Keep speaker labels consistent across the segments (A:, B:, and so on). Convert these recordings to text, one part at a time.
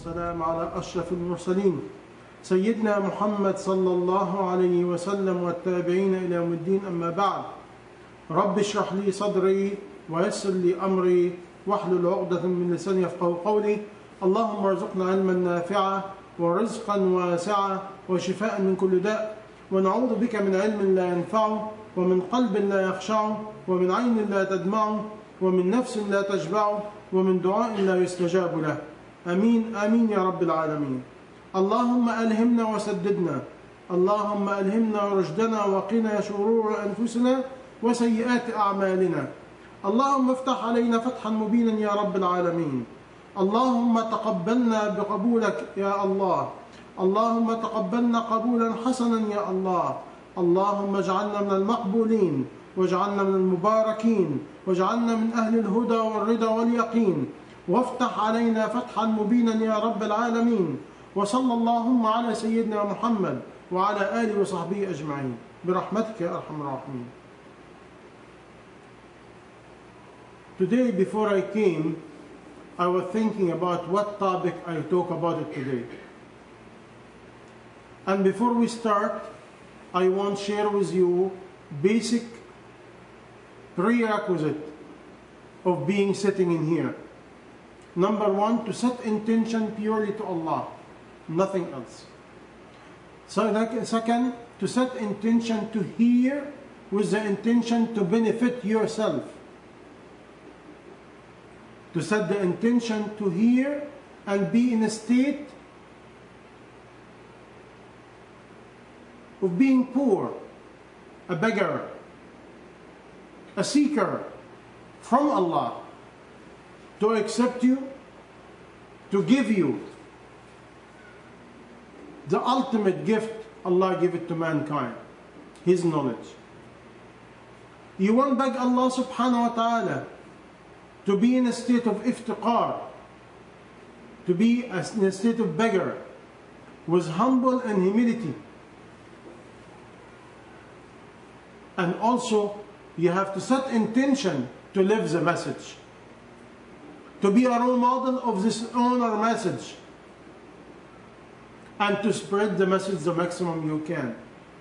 A: والسلام على أشرف المرسلين سيدنا محمد صلى الله عليه وسلم والتابعين إلى يوم الدين. أما بعد، رب اشرح لي صدري ويسر لي أمري واحلل عقدة من لساني يفقهوا قولي. اللهم ارزقنا علما نافعا ورزقا واسعا وشفاء من كل داء، ونعوذ بك من علم لا ينفع ومن قلب لا يخشع ومن عين لا تدمع ومن نفس لا تشبع ومن دعاء لا يستجاب له. آمين آمين يا رب العالمين. اللهم ألهمنا وسددنا، اللهم ألهمنا رشدنا وقنا شرور أنفسنا وسيئات أعمالنا. اللهم افتح علينا فتحا مبينا يا رب العالمين. اللهم تقبلنا بقبولك يا الله، اللهم تقبلنا قبولا حسنا يا الله. اللهم اجعلنا من المقبولين واجعلنا من المباركين واجعلنا من أهل الهدى والرضا واليقين، وافتح علينا فتحا مبينا يا رب العالمين. وصلى اللهم على سيدنا محمد وعلى آله وصحبه أجمعين برحمتك يا أرحم الراحمين. Today, before I came, I was thinking about what topic I talk about it today. And before we start, I want to share with you basic prerequisite of being sitting in here. Number one, to set intention purely to Allah, nothing else. So second, to set intention to hear with the intention to benefit yourself. To set the intention to hear and be in a state of being poor, a beggar, a seeker from Allah, to accept you, to give you the ultimate gift Allah gave it to mankind, His knowledge. You want to beg Allah subhanahu wa ta'ala to be in a state of iftiqar, to be in a state of beggar, with humble and humility. And also, you have to set intention to live the message, to be a role model of this honor message, and to spread the message the maximum you can.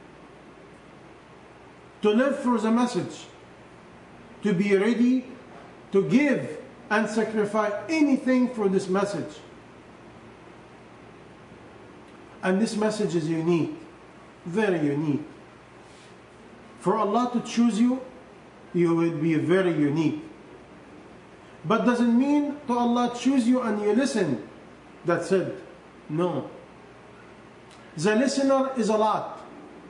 A: To live for the message, to be ready to give and sacrifice anything for this message. And this message is unique, very unique. For Allah to choose you, you will be very unique. But doesn't mean to Allah choose you and you listen, that's it. No. The listener is a lot.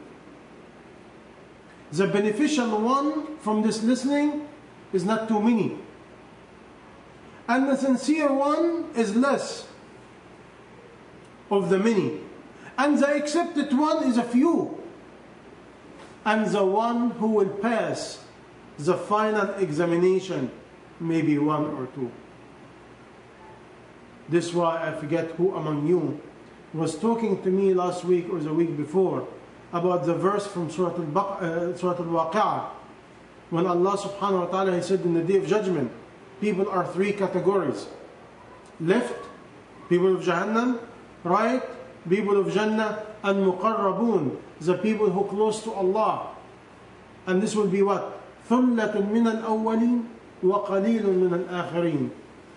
A: The beneficial one from this listening is not too many. And the sincere one is less of the many. And the accepted one is a few. And the one who will pass the final examination, maybe one or two. This is why I forget who among you was talking to me last week or the week before about the verse from Surah Al-Waqi'ah, when Allah subhanahu wa ta'ala, He said in the Day of Judgment, people are three categories. Left, people of Jahannam. Right, people of Jannah. And Muqarrabun, the people who are close to Allah. And this will be what? ثُلَّةٌ مِّنَ الْأَوَّلِينَ وَقَلِيلٌ مِّنَ الْآخِرِينَ.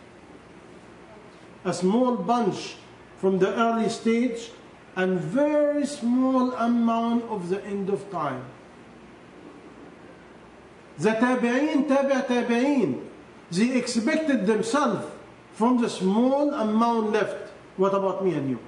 A: A small bunch from the early stage and very small amount of the end of time. The tabi'een, tabi'een, they expected themselves from the small amount left. What about me and you?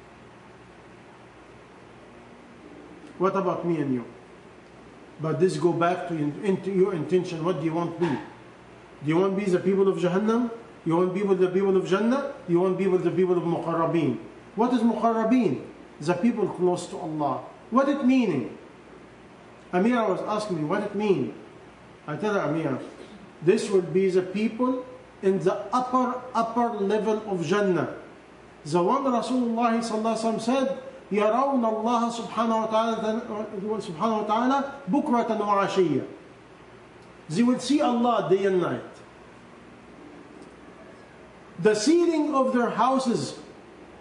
A: What about me and you? But this go back to your intention. What do you want to be? Do you want to be the people of Jahannam? You want to be the people of Jannah? You want to be the people of Muqarrabeen? What is Muqarrabeen? The people close to Allah. What it meaning? Amira was asking me, what it mean? I tell her, Amira, this will be the people in the upper level of Jannah. The one Rasulullah sallallahu alaihi wasallam said, يرون الله سبحانه وتعالى بكرة وعشية. They will see Allah day and night. The ceiling of their houses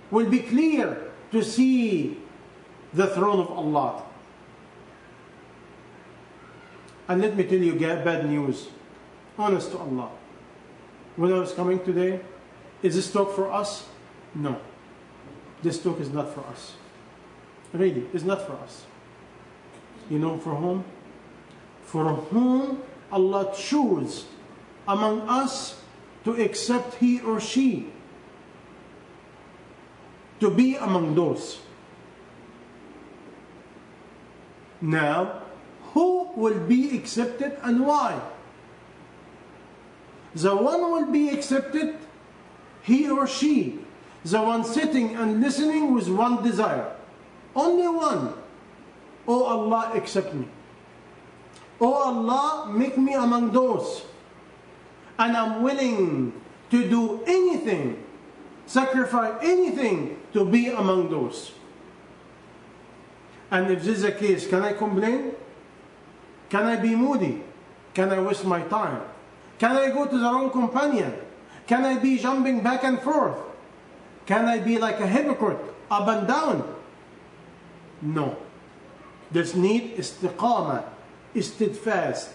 A: will be clear to see the throne of Allah. And let me tell you bad news. Honest to Allah. When I was coming today, is this talk for us? No. This talk is not for us. Really, it's not for us. You know for whom? For whom Allah choose among us to accept he or she to be among those. Now, who will be accepted and why? The one will be accepted, he or she, the one sitting and listening with one desire. Only one. Oh Allah, accept me. Oh Allah, make me among those. And I'm willing to do anything, sacrifice anything to be among those. And if this is the case, can I complain? Can I be moody? Can I waste my time? Can I go to the wrong companion? Can I be jumping back and forth? Can I be like a hypocrite, up and down? No. There's need istiqamah, steadfast.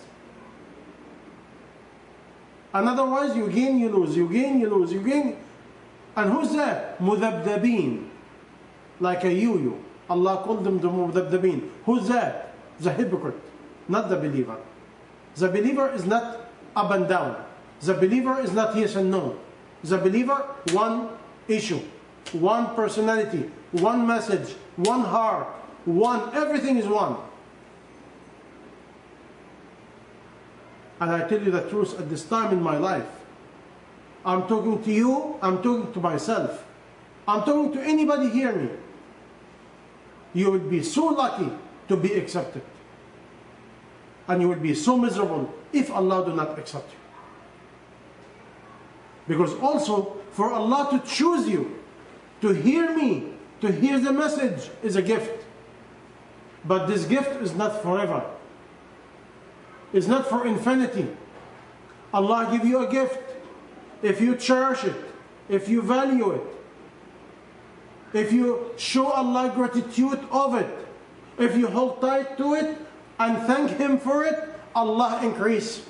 A: And otherwise you gain, you lose, you gain, you lose, you gain. And who's that? Mudabdabeen. Like a yo-yo. Allah called them the mudabdabeen. Who's that? The hypocrite, not the believer. The believer is not up and down. The believer is not yes and no. The believer, one issue, one personality, one message, one heart, one, everything is one. And I tell you the truth, at this time in my life, I'm talking to you, I'm talking to myself, I'm talking to anybody hear me. You will be so lucky to be accepted. And you will be so miserable if Allah do not accept you. Because also, for Allah to choose you, to hear me, to hear the message is a gift. But this gift is not forever. It's not for infinity. Allah give you a gift. If you cherish it, if you value it, if you show Allah gratitude of it, if you hold tight to it and thank Him for it, Allah increase.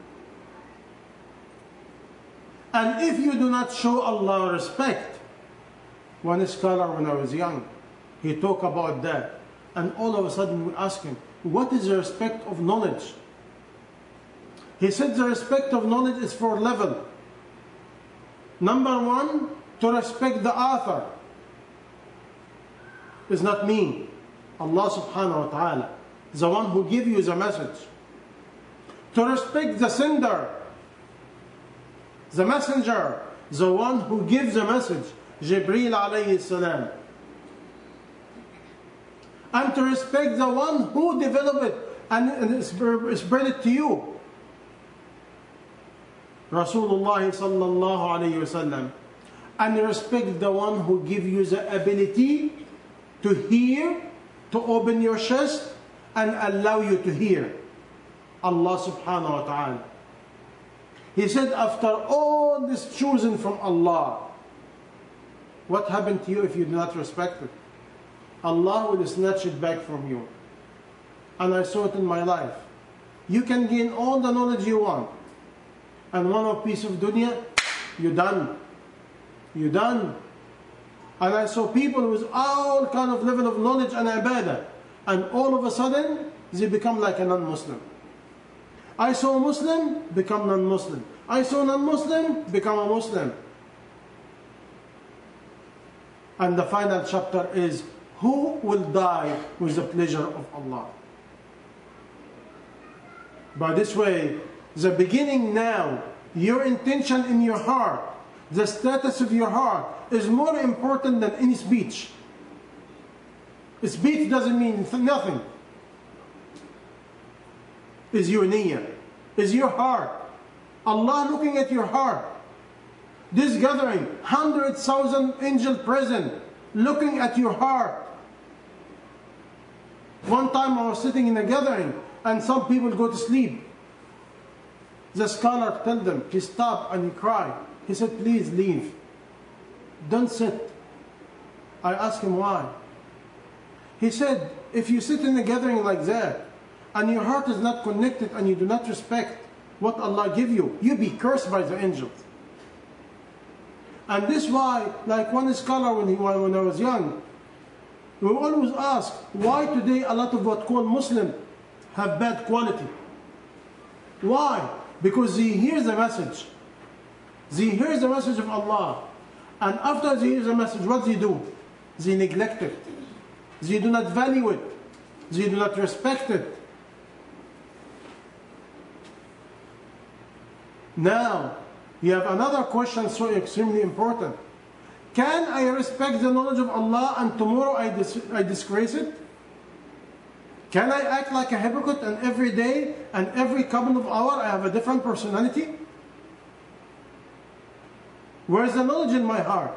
A: And if you do not show Allah respect, one scholar when I was young, he talked about that. And all of a sudden we asked him, what is the respect of knowledge? He said the respect of knowledge is for level. Number one, to respect the author. It's not me. Allah subhanahu wa ta'ala, the one who gave you the message. To respect the sender, the messenger, the one who gives the message, Jibreel alayhi salam. And to respect the one who developed it and spread it to you, Rasulullah sallallahu alayhi wasallam. And respect the one who gives you the ability to hear, to open your chest and allow you to hear, Allah subhanahu wa ta'ala. He said, after all this chosen from Allah, what happened to you if you do not respect it? Allah will snatch it back from you. And I saw it in my life. You can gain all the knowledge you want, and one piece of dunya, you're done. You're done. And I saw people with all kind of level of knowledge and ibadah, and all of a sudden they become like a non-Muslim. I saw a Muslim become non-Muslim. I saw a non-Muslim become a Muslim. And the final chapter is, who will die with the pleasure of Allah? By this way, the beginning now, your intention in your heart, the status of your heart is more important than any speech. Speech doesn't mean nothing. Is your niyyah, is your heart. Allah looking at your heart. This gathering, 100,000 angels present, looking at your heart. One time I was sitting in a gathering and some people go to sleep. The scholar told them, he stopped and he cried. He said, please leave. Don't sit. I asked him why. He said, if you sit in a gathering like that, and your heart is not connected and you do not respect what Allah give you, you be cursed by the angels. And this why, like one scholar when I was young, we always ask, why today a lot of what called Muslim have bad quality? Why? Because they hear the message. They hear the message of Allah. And after they hear the message, what they do? They neglect it. They do not value it. They do not respect it. Now, you have another question so extremely important. Can I respect the knowledge of Allah and tomorrow I disgrace it? Can I act like a hypocrite and every day and every couple of hours I have a different personality? Where's the knowledge in my heart?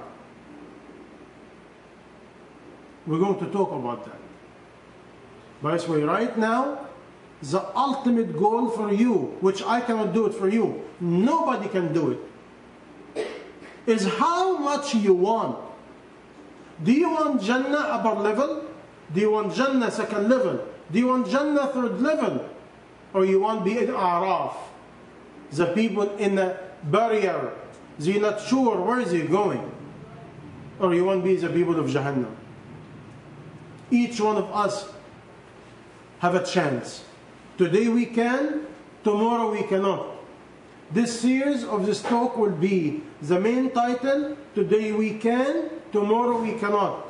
A: We're going to talk about that. By the way, right now, the ultimate goal for you, which I cannot do it for you, nobody can do it, is how much you want. Do you want Jannah upper level? Do you want Jannah second level? Do you want Jannah third level? Or you want to be in Araf? The people in the barrier, they're not sure where is he going. Or you want to be the people of Jahannam. Each one of us have a chance. Today we can, tomorrow we cannot. This series of this talk will be the main title, Today we can, tomorrow we cannot.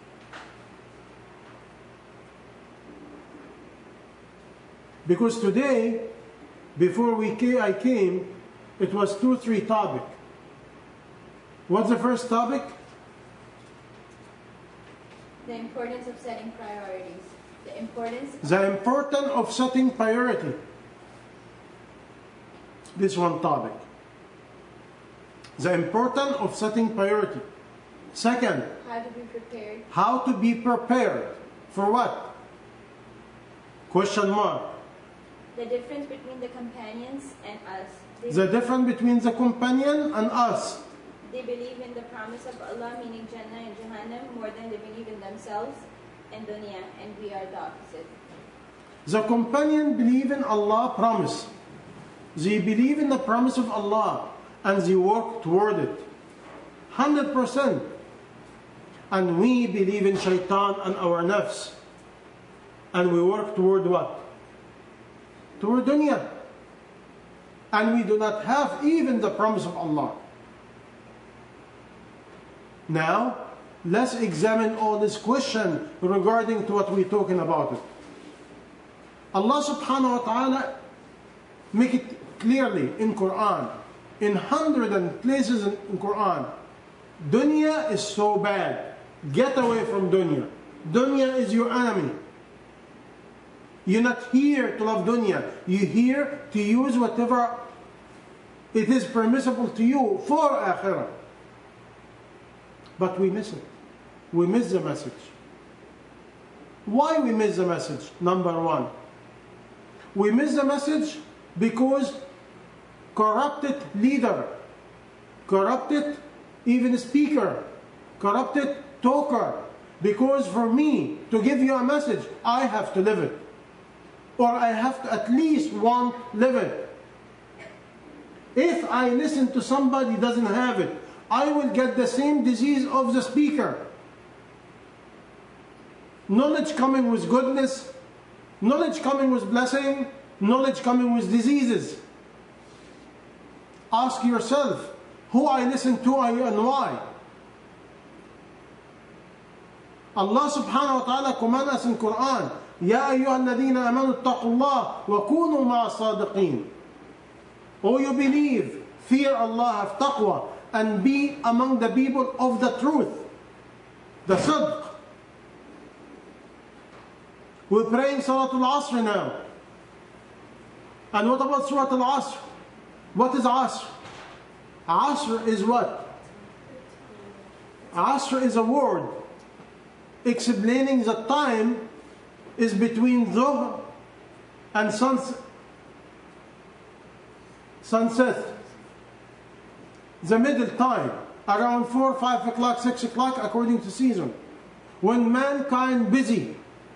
A: Because today, before I came, it was 2-3 topics. What's the first topic?
B: The importance of setting priorities. The importance
A: of setting priority. This one topic. The importance of setting priority. Second,
B: how to be prepared.
A: How to be prepared. For what? Question mark.
B: The difference between the companions and us.
A: The difference between the companion and us.
B: They believe in the promise of Allah, meaning Jannah and Jahannam, more than they believe in themselves and dunya, and we are the opposite.
A: The companion believe in Allah promise. They believe in the promise of Allah and they work toward it. 100%. And we believe in shaitan and our nafs. And we work toward what? Toward dunya. And we do not have even the promise of Allah. Now, let's examine all this question regarding to what we're talking about it. Allah subhanahu wa ta'ala make it clearly in Quran, in hundreds of places in Quran. Dunya is so bad. Get away from dunya. Dunya is your enemy. You're not here to love dunya. You're here to use whatever it is permissible to you for akhirah. But we miss it. We miss the message. Why we miss the message? Number one, we miss the message because corrupted leader, corrupted even speaker, corrupted talker. Because for me to give you a message, I have to live it. Or I have to at least want live it. If I listen to somebody who doesn't have it, I will get the same disease of the speaker. Knowledge coming with goodness, knowledge coming with blessing, knowledge coming with diseases. Ask yourself, who I listen to and why? Allah subhanahu wa ta'ala commands us in Quran, يَا أَيُّهَا الَّذِينَ آمَنُوا اتَّقُوا اللَّهَ وَكُونُوا مَعَ الصَّادِقِينَ. Oh, you believe, fear Allah, have taqwa, and be among the people of the truth, the sidq. We're praying Salatul Asr now. And what about Surah Al-Asr? What is Asr? Asr is what? Asr is a word explaining the time is between Dhuhr and sunset. The middle time, around 4, 5 o'clock, 6 o'clock, according to season. when mankind busy.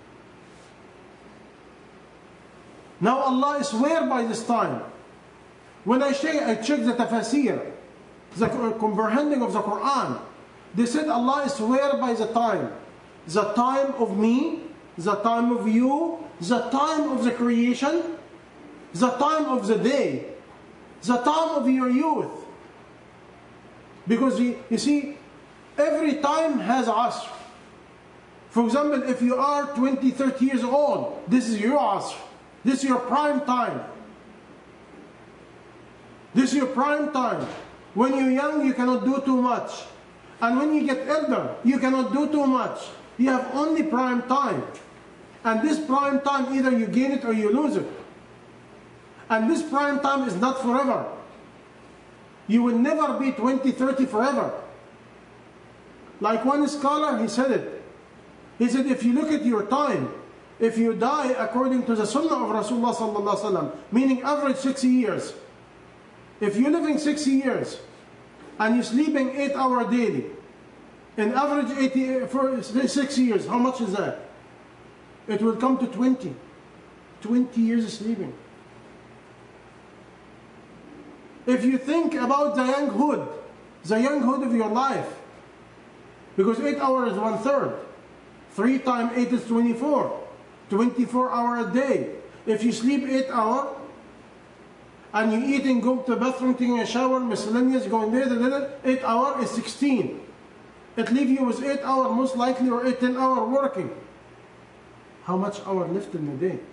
A: Now Allah swear by this time. When I check the tafasir, the comprehending of the Quran, they said Allah swear by the time. The time of me, the time of you, the time of the creation, the time of the day, the time of your youth. Because you see, every time has asr. For example, if you are 20, 30 years old, this is your asr. This is your prime time. This is your prime time. When you're young, you cannot do too much. And when you get elder, you cannot do too much. You have only prime time. And this prime time, either you gain it or you lose it. And this prime time is not forever. You will never be 20, 30 forever. Like one scholar, he said it. He said, if you look at your time, if you die according to the sunnah of Rasulullah sallallahu alaihi wasallam, meaning average 60 years, if you're living 60 years and you're sleeping 8 hours daily, in average 6 years, how much is that? It will come to 20. 20 years of sleeping. If you think about the younghood of your life, because 8 hours is 1/3. 3 times 8 is 24. 24 hours a day. If you sleep 8 hours, and you eat and go to the bathroom, taking a shower, miscellaneous, going there, 8 hours is 16. It leaves you with 8 hours most likely, or 10 hours working. How much hour left in the day?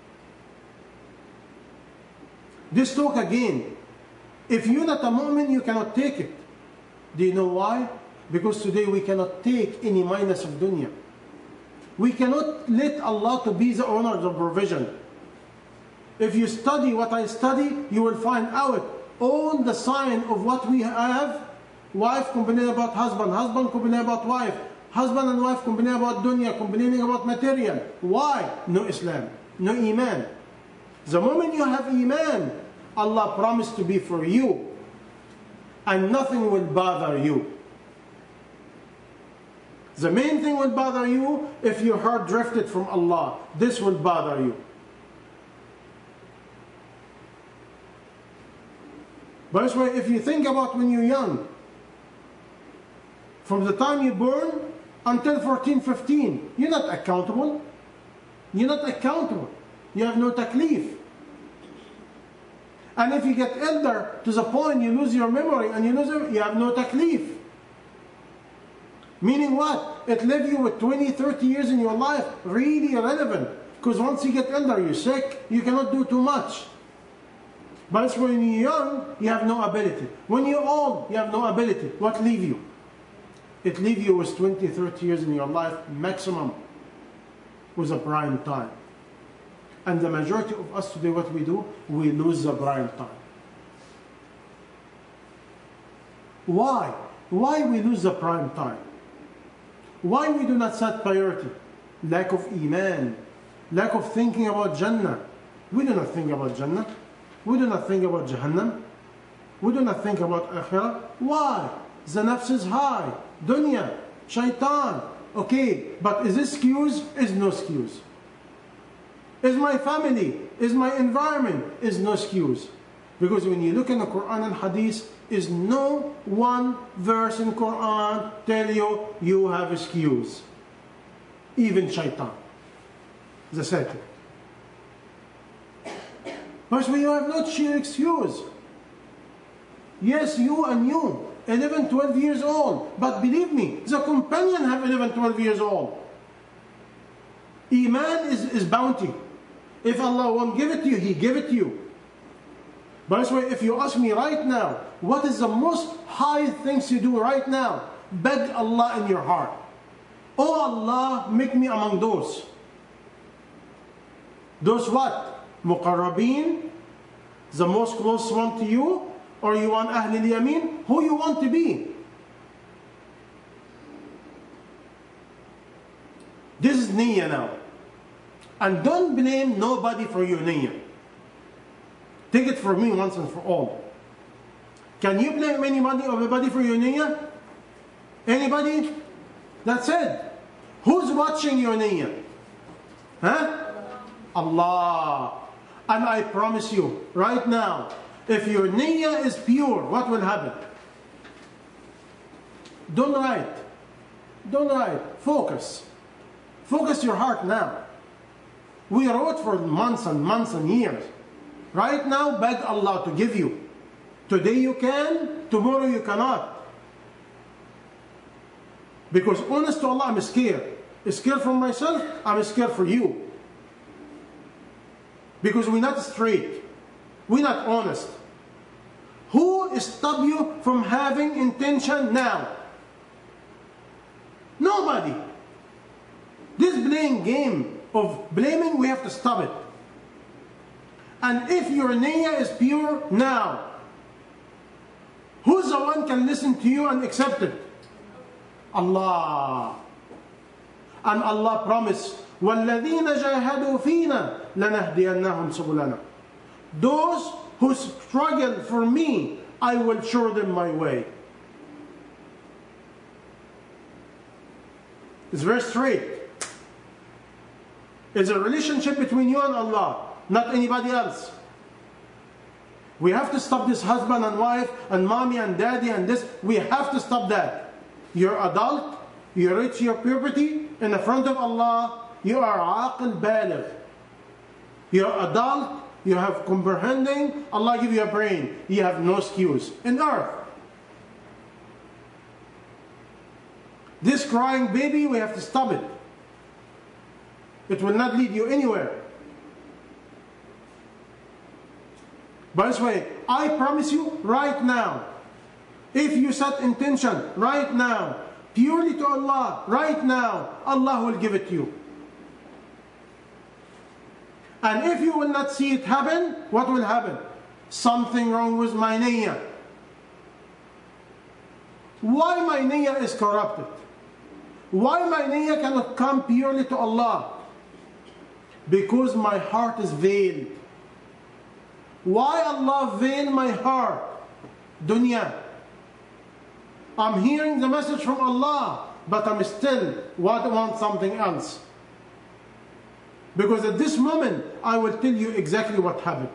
A: This talk again, if you're not a mu'min, you cannot take it. Do you know why? Because today we cannot take any minus of dunya. We cannot let Allah to be the owner of the provision. If you study what I study, you will find out all the sign of what we have. Wife complaining about husband, husband complaining about wife, husband and wife complaining about dunya, complaining about material. Why? No Islam, no Iman. The moment you have Iman, Allah promised to be for you, and nothing will bother you. The main thing will bother you if your heart drifted from Allah. This will bother you. By this way, if you think about when you're young, from the time you're born until 14, 15, you're not accountable. You're not accountable. You have no taklif. And if you get elder to the point you lose your memory and you have no taklif. Meaning what? It left you with 20, 30 years in your life really irrelevant. Because once you get elder, you're sick, you cannot do too much. But when you're young, you have no ability. When you're old, you have no ability. What leave you? It leave you with 20, 30 years in your life maximum with a prime time. And the majority of us today, what we do, we lose the prime time. Why? Why we lose the prime time? Why we do not set priority? Lack of Iman. Lack of thinking about Jannah. We do not think about Jannah. We do not think about Jahannam. We do not think about Akhirah. Why? The nafs is high. Dunya. Shaitan. Okay, but is this excuse? Is no excuse. Is my family? Is my environment? Is no excuse. Because when you look in the Quran and Hadith, is no one verse in Quran tell you you have excuse. Even Shaitan. The Satan. But we have not sheer excuse. Yes, you and you, 11, 12 years old. But believe me, the companion have 11, 12 years old. Iman is bounty. If Allah won't give it to you, He give it to you. By the way, if you ask me right now, what is the most high things you do right now? Beg Allah in your heart. Oh Allah, make me among those. Those what? Muqarrabeen, the most close one to you, or you want Ahlul Yamin? Who you want to be? This is niyyah now. And don't blame nobody for your niyyah. Take it from me once and for all. Can you blame anybody or everybody for your niyyah? Anybody? That's it. Who watching your niyyah? Huh? Allah. And I promise you, right now, if your niyyah is pure, what will happen? Don't write. Don't write. Focus. Focus your heart now. We wrote for months and months and years. Right now, beg Allah to give you. Today you can, tomorrow you cannot. Because honest to Allah, I'm scared. Scared for myself, I'm scared for you. Because we're not straight. We're not honest. Who stopped you from having intention now? Nobody. This playing game of blaming, we have to stop it. And if your niyyah is pure now, who's the one can listen to you and accept it? Allah. And Allah promised, وَالَّذِينَ جَاهَدُوا فِينَا لَنَهْدِيَنَّهُمْ سُبُلَنَا. Those who struggle for me, I will show them my way. It's very straight. It's a relationship between you and Allah, not anybody else. We have to stop this husband and wife and mommy and daddy and this. We have to stop that. You're adult, you reach your puberty, in the front of Allah, you are aqil baligh. You're adult, you have comprehending, Allah give you a brain. You have no excuse in earth. This crying baby, we have to stop it. It will not lead you anywhere. By this way, I promise you right now, if you set intention right now, purely to Allah, right now, Allah will give it to you. And if you will not see it happen, what will happen? Something wrong with my niyyah. Why my niyyah is corrupted? Why my niyyah cannot come purely to Allah? Because my heart is veiled. Why Allah veil my heart? Dunya. I'm hearing the message from Allah, but I'm still want something else. Because at this moment, I will tell you exactly what happened.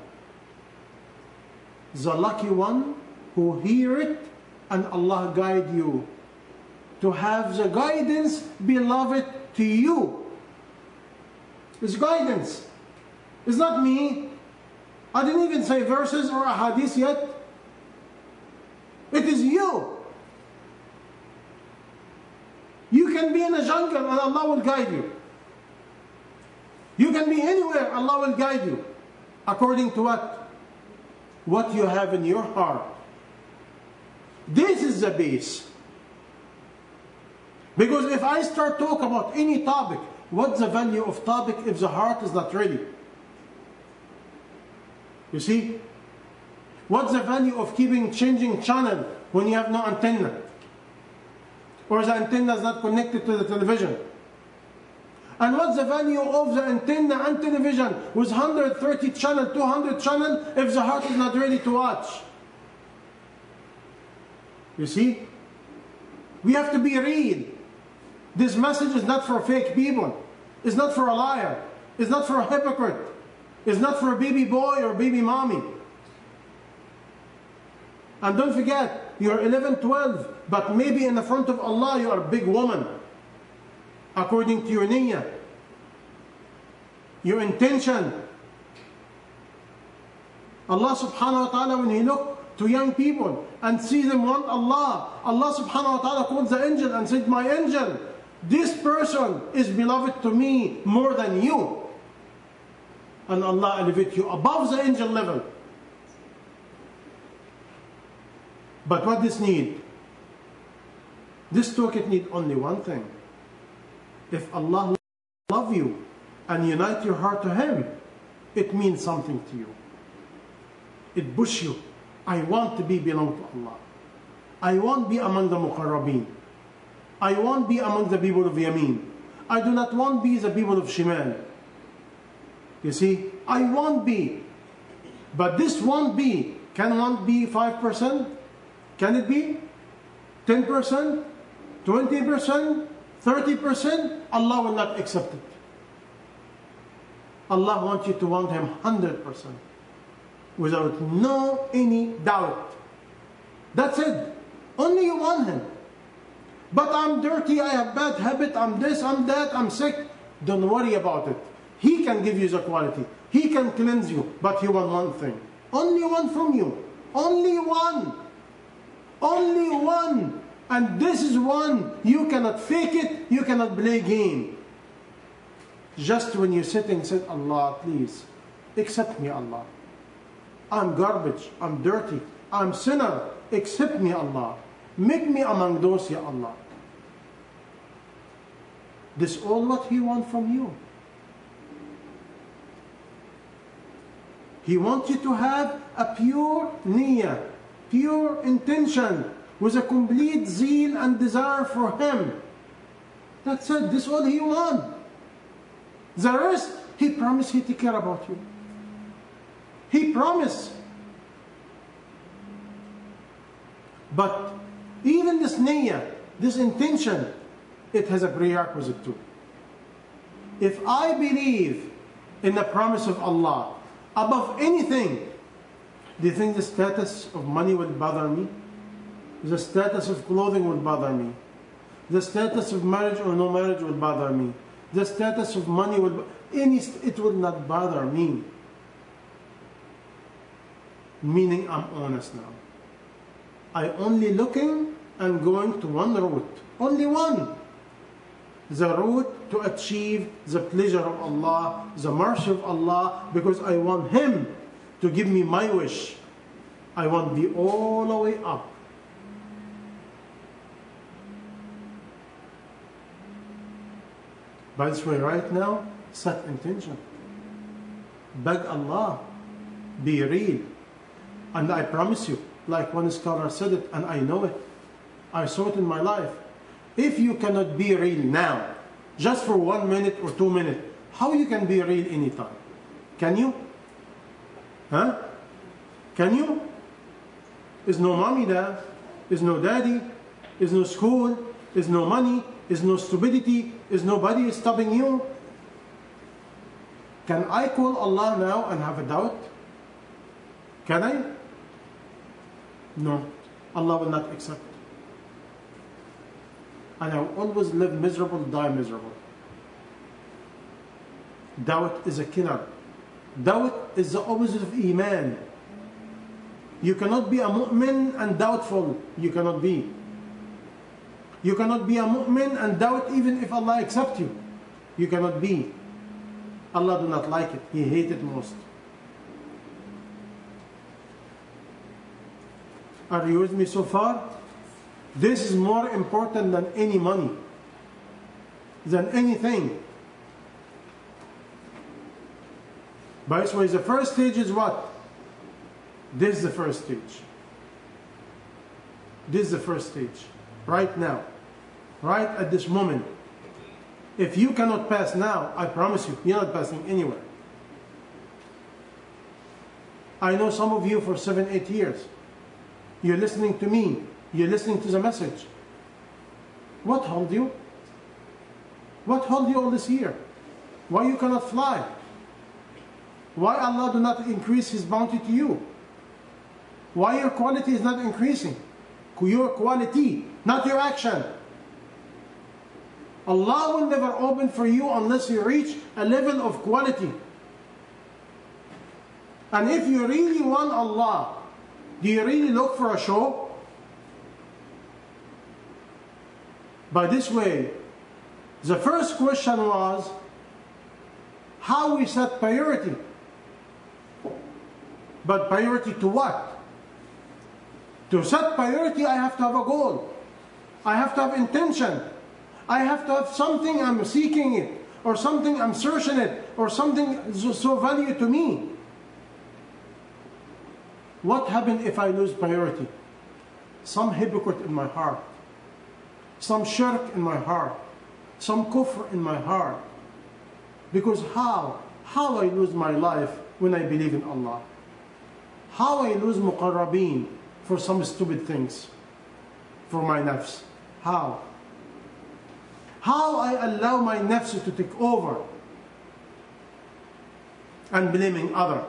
A: The lucky one who hear it and Allah guide you to have the guidance beloved to you. It's guidance. It's not me. I didn't even say verses or ahadith yet. It is you. You can be in a jungle and Allah will guide you. You can be anywhere, Allah will guide you. According to what? What you have in your heart. This is the base. Because if I start talking about any topic, what's the value of topic if the heart is not ready? You see? What's the value of changing channel when you have no antenna? Or the antenna is not connected to the television? And what's the value of the antenna and television with 130 channel, 200 channel if the heart is not ready to watch? You see? We have to be real. This message is not for fake people. It's not for a liar. It's not for a hypocrite. It's not for a baby boy or baby mommy. And don't forget, you're 11, 12, but maybe in the front of Allah you are a big woman. According to your niyyah, your intention. Allah subhanahu wa ta'ala, when He look to young people and see them want Allah, Allah subhanahu wa ta'ala called the angel and said, my angel, this person is beloved to me more than you. And Allah elevate you above the angel level. But what this need? This toolkit need only one thing. If Allah love you and unite your heart to Him, it means something to you. It push you. I want to belong to Allah. I won't be among the muqarrabeen. I won't be among the people of Yameen. I do not want to be the people of Shimal. You see, I won't be. But this won't be. Can one be 5%? Can it be? 10%? 20%? 30%, Allah will not accept it. Allah wants you to want Him 100%, without no any doubt. That's it. Only you want Him. But I'm dirty, I have bad habit, I'm this, I'm that, I'm sick. Don't worry about it. He can give you the quality. He can cleanse you. But He wants one thing. Only one from you. Only one. Only one. And this is one. You cannot fake it. You cannot play game. Just when you sit and say, Allah, please, accept me, Allah. I'm garbage. I'm dirty. I'm sinner. Accept me, Allah. Make me among those, Ya Allah. This is all what He wants from you. He wants you to have a pure niyyah, pure intention, with a complete zeal and desire for Him. That's it. This is all He wants. The rest, He promised He take care about you. He promised. But even this niyyah, this intention, it has a prerequisite too. If I believe in the promise of Allah above anything, do you think the status of money will bother me? The status of clothing will bother me? The status of marriage or no marriage will bother me? The status of money will, it will not bother me. Meaning I'm honest now. I only looking and going to one route. Only one. The route to achieve the pleasure of Allah, the mercy of Allah, because I want Him to give me my wish. I want to be all the way up. By this way, right now, set intention. Beg Allah. Be real. And I promise you, like one scholar said it, and I know it, I saw it in my life. If you cannot be real now, just for 1 minute or 2 minutes, how you can be real anytime? Can you? Huh? Can you? Is no mommy there? Is no daddy? Is no school? Is no money? Is no stupidity? Is nobody stopping you? Can I call Allah now and have a doubt? Can I? No. Allah will not accept. And I will always live miserable, die miserable. Doubt is a killer. Doubt is the opposite of Iman. You cannot be a mu'min and doubtful. You cannot be. You cannot be a mu'min and doubt even if Allah accepts you. You cannot be. Allah do not like it. He hates it most. Are you with me so far? This is more important than any money, than anything. By the way, the first stage is what? This is the first stage. This is the first stage. Right now. Right at this moment. If you cannot pass now, I promise you, you're not passing anywhere. I know some of you for 7-8 years. You're listening to me. You're listening to the message. What hold you? What hold you all this year? Why you cannot fly? Why Allah do not increase His bounty to you? Why your quality is not increasing? Your quality, not your action. Allah will never open for you unless you reach a level of quality. And if you really want Allah, do you really look for a show? By this way, the first question was how we set priority. But priority to what? To set priority, I have to have a goal. I have to have intention. I have to have something I'm seeking it, or something I'm searching it, or something so valuable to me. What happens if I lose priority? Some hypocrite in my heart. Some shirk in my heart. Some kufr in my heart. Because how? How I lose my life when I believe in Allah? How I lose muqarrabeen for some stupid things, for my nafs? How? How I allow my nafs to take over and blaming other.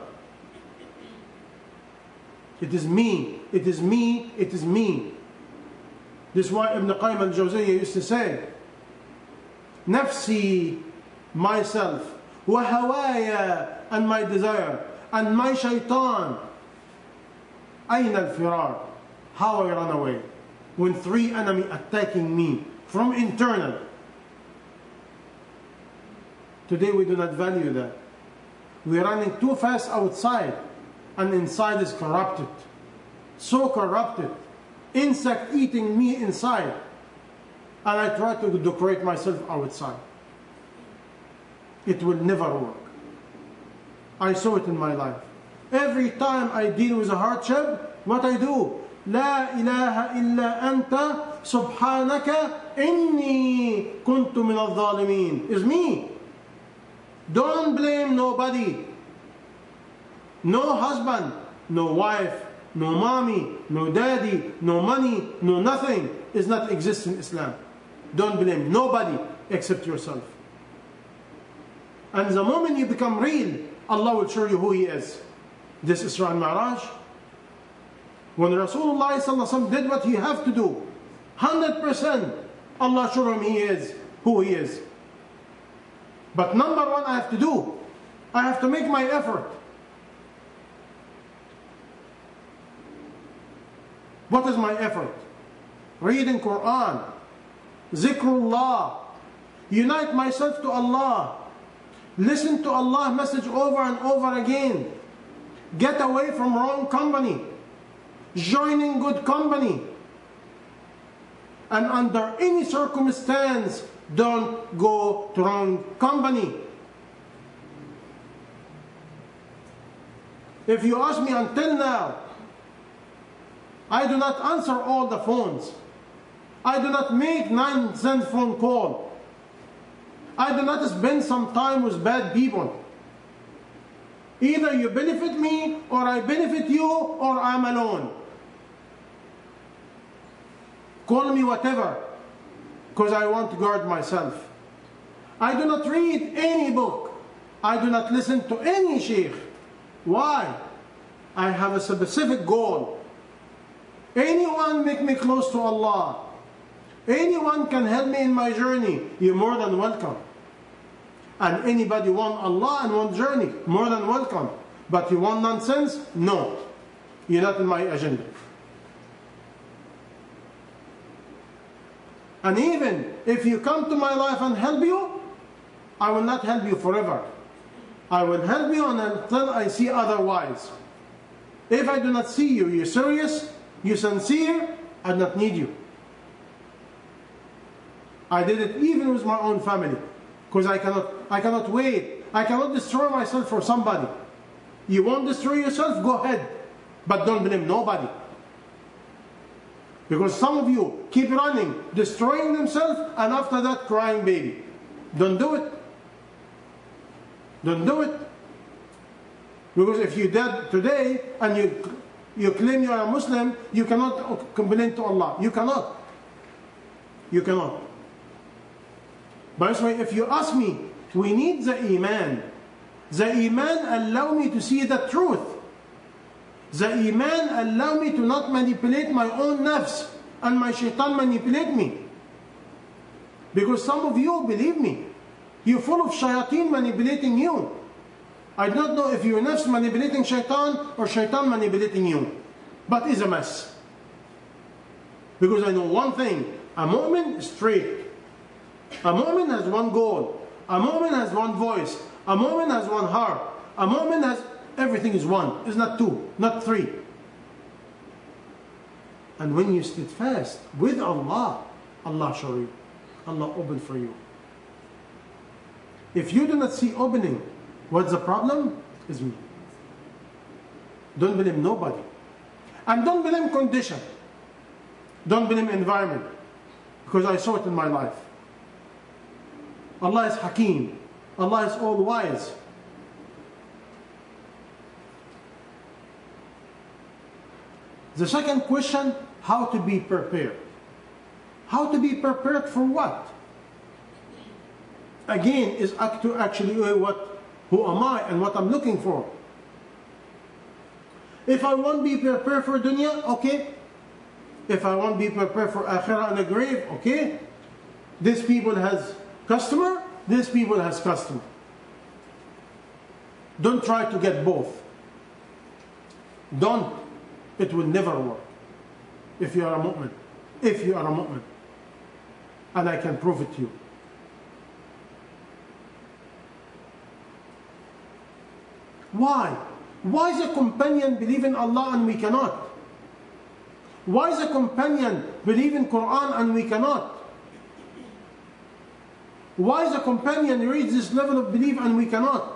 A: It is me, it is me, it is me. This is why Ibn Qayyim al-Jawziyya used to say, Nafsi, myself, wa hawaya, and my desire, and my shaitan. Ayna al-firar, how I run away when three enemy attacking me from internal. Today we do not value that. We are running too fast outside, and inside is corrupted. So corrupted. Insect eating me inside. And I try to decorate myself outside. It will never work. I saw it in my life. Every time I deal with a hardship, what I do? La ilaha illa anta subhanaka inni kuntu min al-zalimin. Is me. Don't blame nobody. No husband, no wife, no mommy, no daddy, no money, no nothing is not exist in Islam. Don't blame nobody except yourself. And the moment you become real, Allah will show you who He is. This Isra and Mi'raj. When Rasulullah ﷺ did what he have to do, 100%, Allah showed him He is who He is. But number one I have to do, I have to make my effort. What is my effort? Reading Quran, Zikrullah, unite myself to Allah, listen to Allah's message over and over again, get away from wrong company, joining good company, and under any circumstance, don't go to wrong company. If you ask me until now, I do not answer all the phones. I do not make 9-cent phone call. I do not spend some time with bad people. Either you benefit me, or I benefit you, or I'm alone. Call me whatever, because I want to guard myself. I do not read any book. I do not listen to any sheikh. Why? I have a specific goal. Anyone make me close to Allah. Anyone can help me in my journey. You're more than welcome. And anybody want Allah and want journey, more than welcome. But you want nonsense? No. You're not in my agenda. And even if you come to my life and help you, I will not help you forever. I will help you until I see otherwise. If I do not see you, you're serious, you're sincere, I do not need you. I did it even with my own family. Because I cannot wait. I cannot destroy myself for somebody. You won't destroy yourself? Go ahead. But don't blame nobody. Because some of you keep running, destroying themselves, and after that crying baby. Don't do it. Don't do it. Because if you did today and you claim you are a Muslim, you cannot complain to Allah. You cannot. You cannot. By the way, if you ask me, we need the Iman. The Iman allow me to see the truth. The Iman allow me to not manipulate my own nafs and my shaitan manipulate me. Because some of you, believe me, you're full of shayateen manipulating you. I don't know if your nafs manipulating shaitan or shaitan manipulating you. But it's a mess. Because I know one thing, a mu'min is straight. A mu'min has one goal. A mu'min has one voice. A mu'min has one heart. A mu'min has, everything is one. It's not two, not three. And when you sit fast with Allah, Allah show you. Allah open for you. If you do not see opening, what's the problem? Is me. Don't blame nobody. And don't blame condition. Don't blame environment. Because I saw it in my life. Allah is Hakim. Allah is all wise. The second question, how to be prepared. How to be prepared for what? again is actually who am I and what I'm looking for. If I want to be prepared for dunya, okay. If I want to be prepared for akhirah and the grave, okay. This people has customer, this people has customer. Don't try to get both. Don't. It will never work. If you are a mu'min. If you are a mu'min. And I can prove it to you. Why? Why is a companion believe in Allah and we cannot? Why is a companion believe in Quran and we cannot? Why is a companion reach this level of belief and we cannot?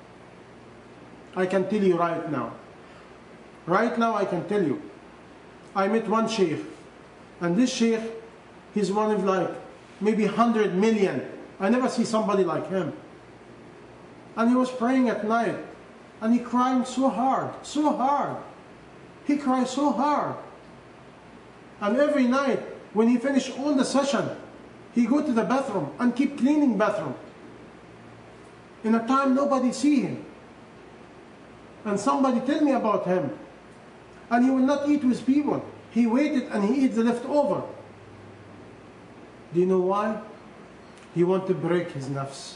A: I can tell you right now. Right now I can tell you. I met one sheikh, and this sheikh, he's one of like maybe 100 million. I never see somebody like him. And he was praying at night, and he crying so hard, so hard. He cries so hard. And every night, when he finished all the session, he go to the bathroom and keep cleaning bathroom. In a time nobody see him. And somebody tell me about him. And he will not eat with people. He waited and he eats the leftover. Do you know why? He want to break his nafs.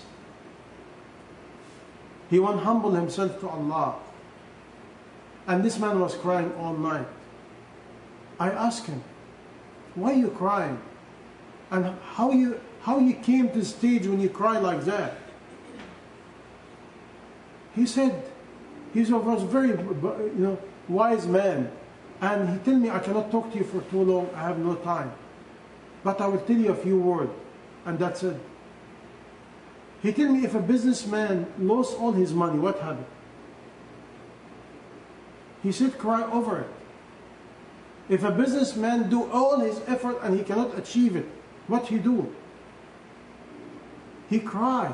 A: He want to humble himself to Allah. And this man was crying all night. I asked him, why are you crying? And how you came to the stage when you cry like that? He said, he was a very wise man. And he told me, I cannot talk to you for too long, I have no time. But I will tell you a few words, and that's it. He told me, if a businessman lost all his money, what happened? He said, cry over it. If a businessman do all his effort and he cannot achieve it, what he do? He cry.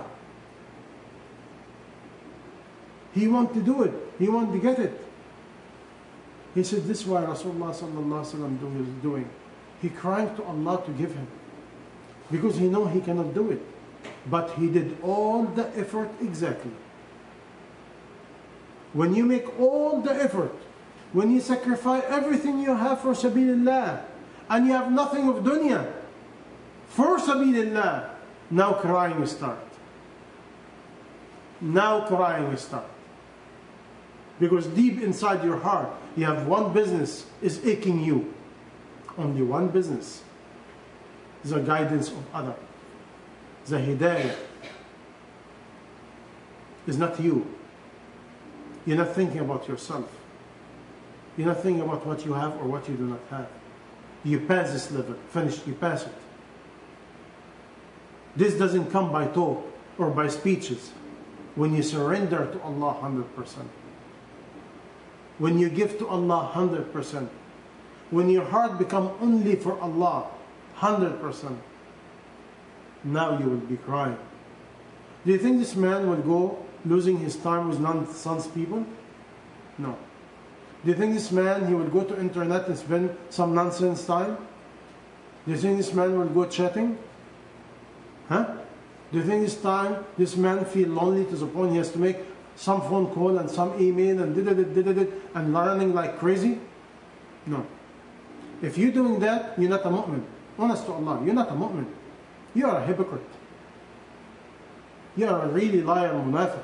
A: He want to do it. He want to get it. He said, this is why Rasulullah sallallahu alaihi wasallam is doing. He crying to Allah to give him. Because he know he cannot do it. But he did all the effort exactly. When you make all the effort, when you sacrifice everything you have for sabilillah, and you have nothing of dunya, for sabilillah, now crying start. Now crying start. Because deep inside your heart, you have one business is aching you. Only one business. The guidance of other. The hidayah. Is not you. You're not thinking about yourself. You're not thinking about what you have or what you do not have. You pass this level. Finished. You pass it. This doesn't come by talk or by speeches. When you surrender to Allah 100%. When you give to Allah 100%. When your heart becomes only for Allah 100%. Now you will be crying. Do you think this man will go losing his time with nonsense people? No. Do you think this man, he will go to internet and spend some nonsense time? Do you think this man will go chatting? Huh? Do you think this man feel lonely to the point he has to make some phone call and some email and and learning like crazy? No. If you're doing that, you're not a mu'min. Honest to Allah, you're not a mu'min. You are a hypocrite. You are a really liar munafiq.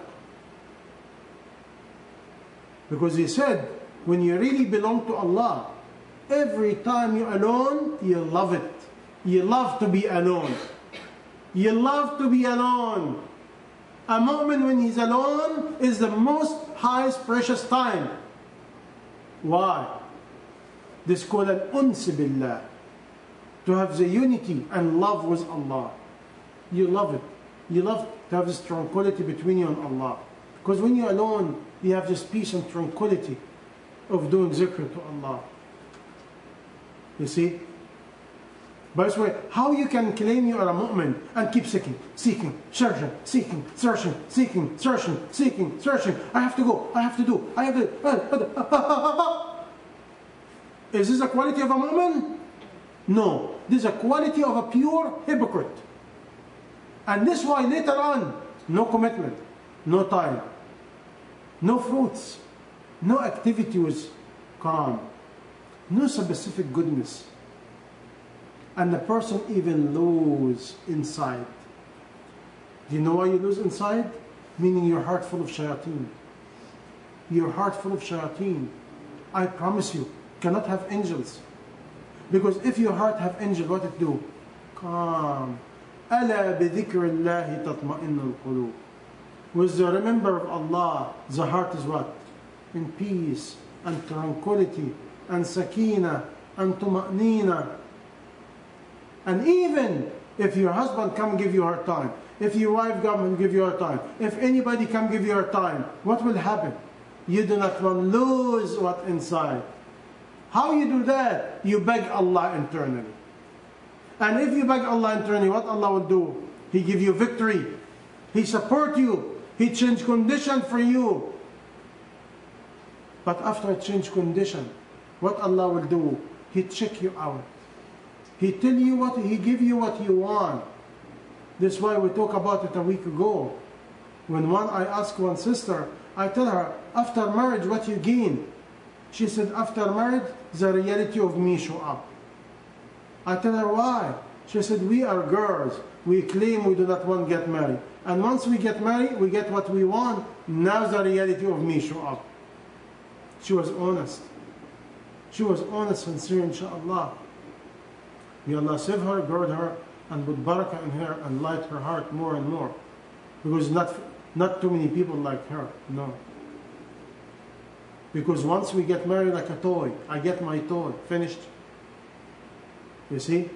A: Because he said, when you really belong to Allah, every time you're alone, you love it. You love to be alone. You love to be alone. A mu'min when he's alone is the most highest precious time. Why? This is called al-uns billah. To have the unity and love with Allah. You love it. You love to have this tranquility between you and Allah. Because when you're alone, you have this peace and tranquility of doing zikr to Allah. You see? By the way, how you can claim you are a mu'min and keep seeking, searching, searching. I have to go, I have to do, I have to... Is this a quality of a mu'min? No. This is a quality of a pure hypocrite. And this why later on, no commitment, no time, no fruits, no activity with calm, no specific goodness. And the person even lose inside. Do you know why you lose inside? Meaning your heart full of shayateen. Your heart full of shayateen. I promise you, cannot have angels. Because if your heart have angel, what it do? Calm. أَلَا بِذِكْرِ اللَّهِ تَطْمَئِنُّ الْقُلُوبِ. With the remember of Allah, the heart is what? In peace and tranquility and sakina and tuma'nina. And even if your husband come give you hard time, if your wife come and give you hard time, if anybody come give you hard time, what will happen? You do not want to lose what inside. How you do that? You beg Allah internally. And if you beg Allah internally, what Allah will do? He give you victory. He support you. He change condition for you. But after change condition, what Allah will do? He check you out. He tell you what, He give you what you want. That's why we talked about it a week ago. When I asked one sister, I tell her, after marriage, what you gain? She said, after marriage, the reality of me show up. I tell her, why? She said, we are girls. We claim we do not want to get married. And once we get married, we get what we want. Now the reality of me show up. She was honest. She was honest, sincere, inshallah. May Allah save her, guard her, and put barakah in her and light her heart more and more. Because not too many people like her, no. Because once we get married like a toy, I get my toy, finished. You see?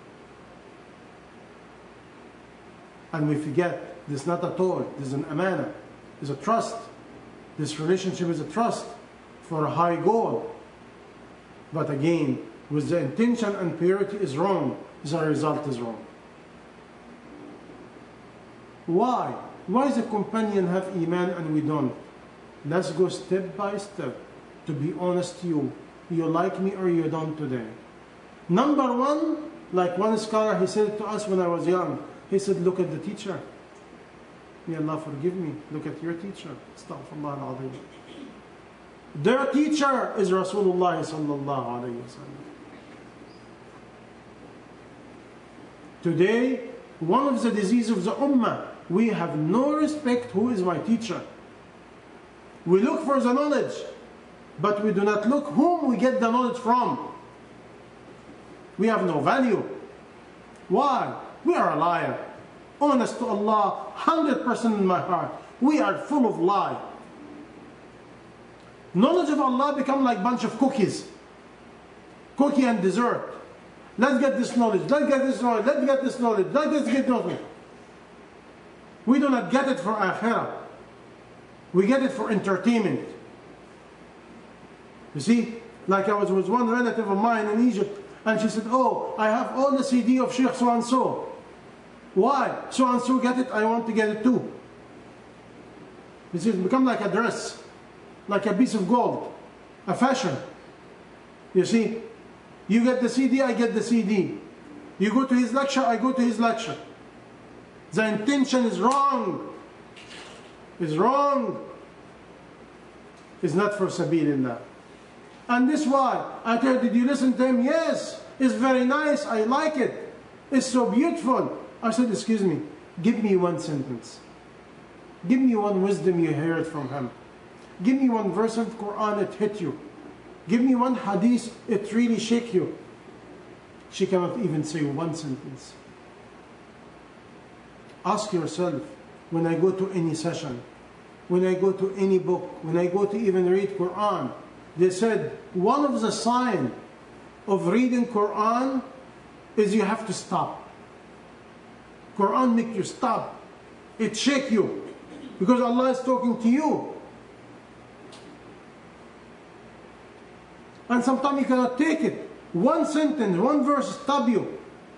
A: And we forget, this is not a toy, this is an amana, it's a trust. This relationship is a trust for a high goal. But again, with the intention and purity is wrong, the result is wrong. Why? Why does a companion have iman and we don't? Let's go step by step. To be honest to you, you like me or you don't today. Number one, like one scholar, he said to us when I was young, he said, look at the teacher. May Allah forgive me. Look at your teacher. Astaghfirullah al-Azim. Their teacher is Rasulullah sallallahu alayhi wa sallam. Today, one of the diseases of the ummah, we have no respect who is my teacher. We look for the knowledge, but we do not look whom we get the knowledge from. We have no value. Why? We are a liar. Honest to Allah, 100% in my heart. We are full of lie. Knowledge of Allah become like bunch of cookies. Cookie and dessert. Let's get this knowledge. Let's get this knowledge. Let's get this knowledge. Let's get knowledge. We do not get it for akhirah. We get it for entertainment. You see, like I was with one relative of mine in Egypt, and she said, oh, I have all the CD of Sheikh so-and-so. Why? So-and-so get it, I want to get it too. You see, it's become like a dress, like a piece of gold, a fashion. You see, you get the CD, I get the CD. You go to his lecture, I go to his lecture. The intention is wrong. It's wrong. It's not for sabilillah. And this why I tell you, did you listen to him? Yes, it's very nice, I like it. It's so beautiful. I said, excuse me, give me one sentence. Give me one wisdom you heard from him. Give me one verse of the Quran it hit you. Give me one hadith it really shake you. She cannot even say one sentence. Ask yourself, when I go to any session, when I go to any book, when I go to even read Quran, they said one of the signs of reading Quran is you have to stop. Quran make you stop. It shake you because Allah is talking to you. And sometimes you cannot take it. One sentence, one verse stop you.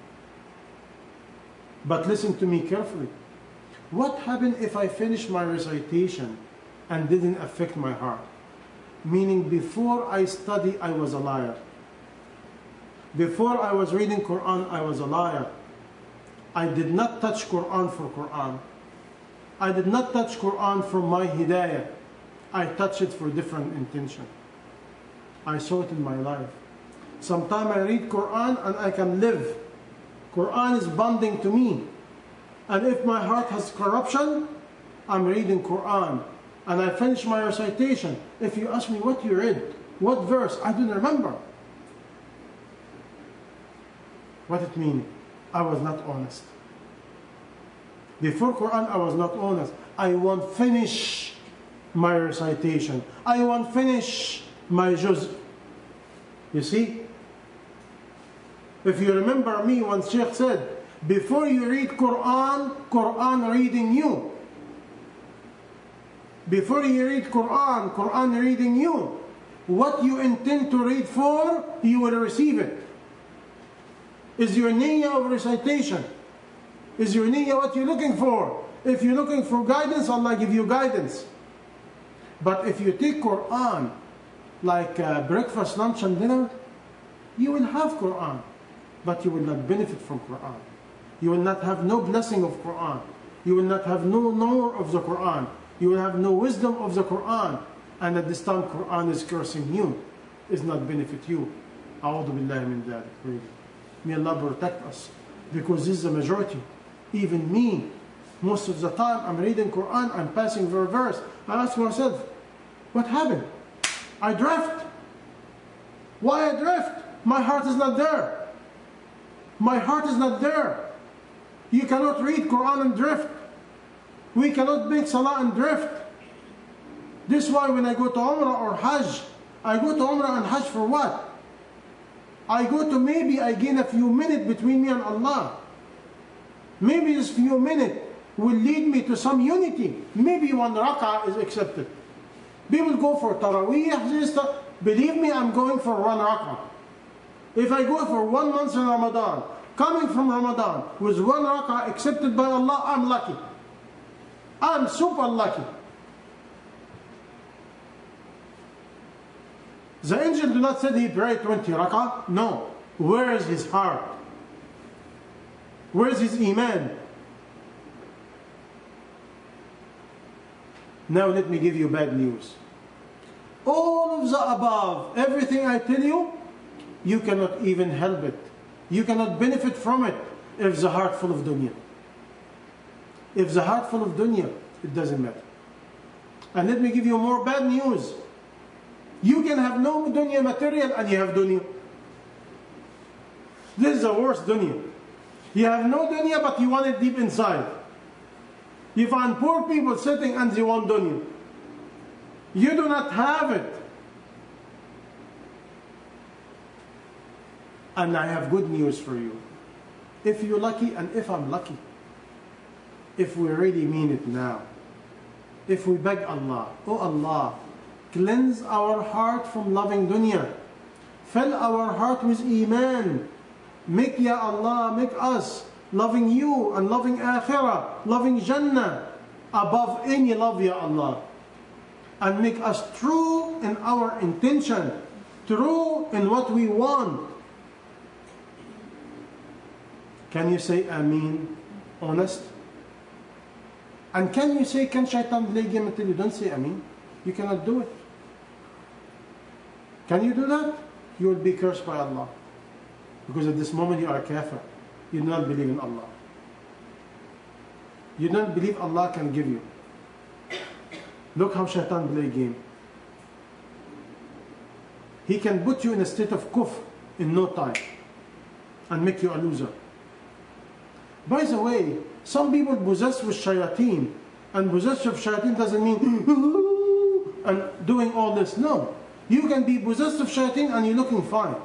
A: But listen to me carefully. What happened if I finish my recitation and didn't affect my heart? Meaning before I study, I was a liar. Before I was reading Quran, I was a liar. I did not touch Quran for Quran. I did not touch Quran for my hidayah. I touched it for different intention. I saw it in my life. Sometimes I read Quran and I can live. Quran is bonding to me. And if my heart has corruption, I'm reading Quran. And I finish my recitation. If you ask me what you read, what verse, I don't remember. What it means? I was not honest. Before Quran, I was not honest. I won't finish my recitation. I won't finish my juz. You see? If you remember me, when Sheikh said, before you read Quran, Quran reading you. Before you read Quran, Quran reading you. What you intend to read for, you will receive it. Is your niyyah of recitation? Is your niyyah what you're looking for? If you're looking for guidance, Allah give you guidance. But if you take Quran like breakfast, lunch and dinner, you will have Quran, but you will not benefit from Quran. You will not have no blessing of Quran. You will not have no nur of the Quran. You will have no wisdom of the Quran. And at this time, Quran is cursing you. Is not benefit you. A'udhu billahi min dhalik. May Allah protect us. Because this is the majority. Even me, most of the time, I'm reading Quran, I'm passing verse. I ask myself, what happened? I drift. Why I drift? My heart is not there. My heart is not there. You cannot read Quran and drift. We cannot make Salah and drift. This is why when I go to Umrah or Hajj, I go to Umrah and Hajj for what? I go to maybe I gain a few minutes between me and Allah. Maybe this few minutes will lead me to some unity. Maybe one rak'ah is accepted. People go for Taraweeh. Believe me, I'm going for one rak'ah. If I go for 1 month in Ramadan, coming from Ramadan with one rak'ah accepted by Allah, I'm lucky. I'm super lucky. The angel do not say he prayed 20 rak'ah. No. Where is his heart? Where is his iman? Now let me give you bad news. All of the above, everything I tell you, you cannot even help it. You cannot benefit from it if the heart full of dunya. If the heart full of dunya, it doesn't matter. And let me give you more bad news. You can have no dunya material and you have dunya. This is the worst dunya. You have no dunya but you want it deep inside. You find poor people sitting and they want dunya. You do not have it. And I have good news for you. If you're lucky and if I'm lucky, if we really mean it now, if we beg Allah, oh Allah, cleanse our heart from loving dunya, fill our heart with iman, make Ya Allah, make us loving you and loving akhirah, loving Jannah above any love Ya Allah, and make us true in our intention, true in what we want. Can you say Ameen honest? And can you say, can shaitan play game until you don't say Ameen? You cannot do it. Can you do that? You will be cursed by Allah. Because at this moment you are a kafir. You do not believe in Allah. You don't believe Allah can give you. Look how shaitan play game. He can put you in a state of kufr in no time and make you a loser. By the way, some people possessed with shayateen, and possessed with shayateen doesn't mean and doing all this. No. You can be possessed of shayateen and you're looking fine.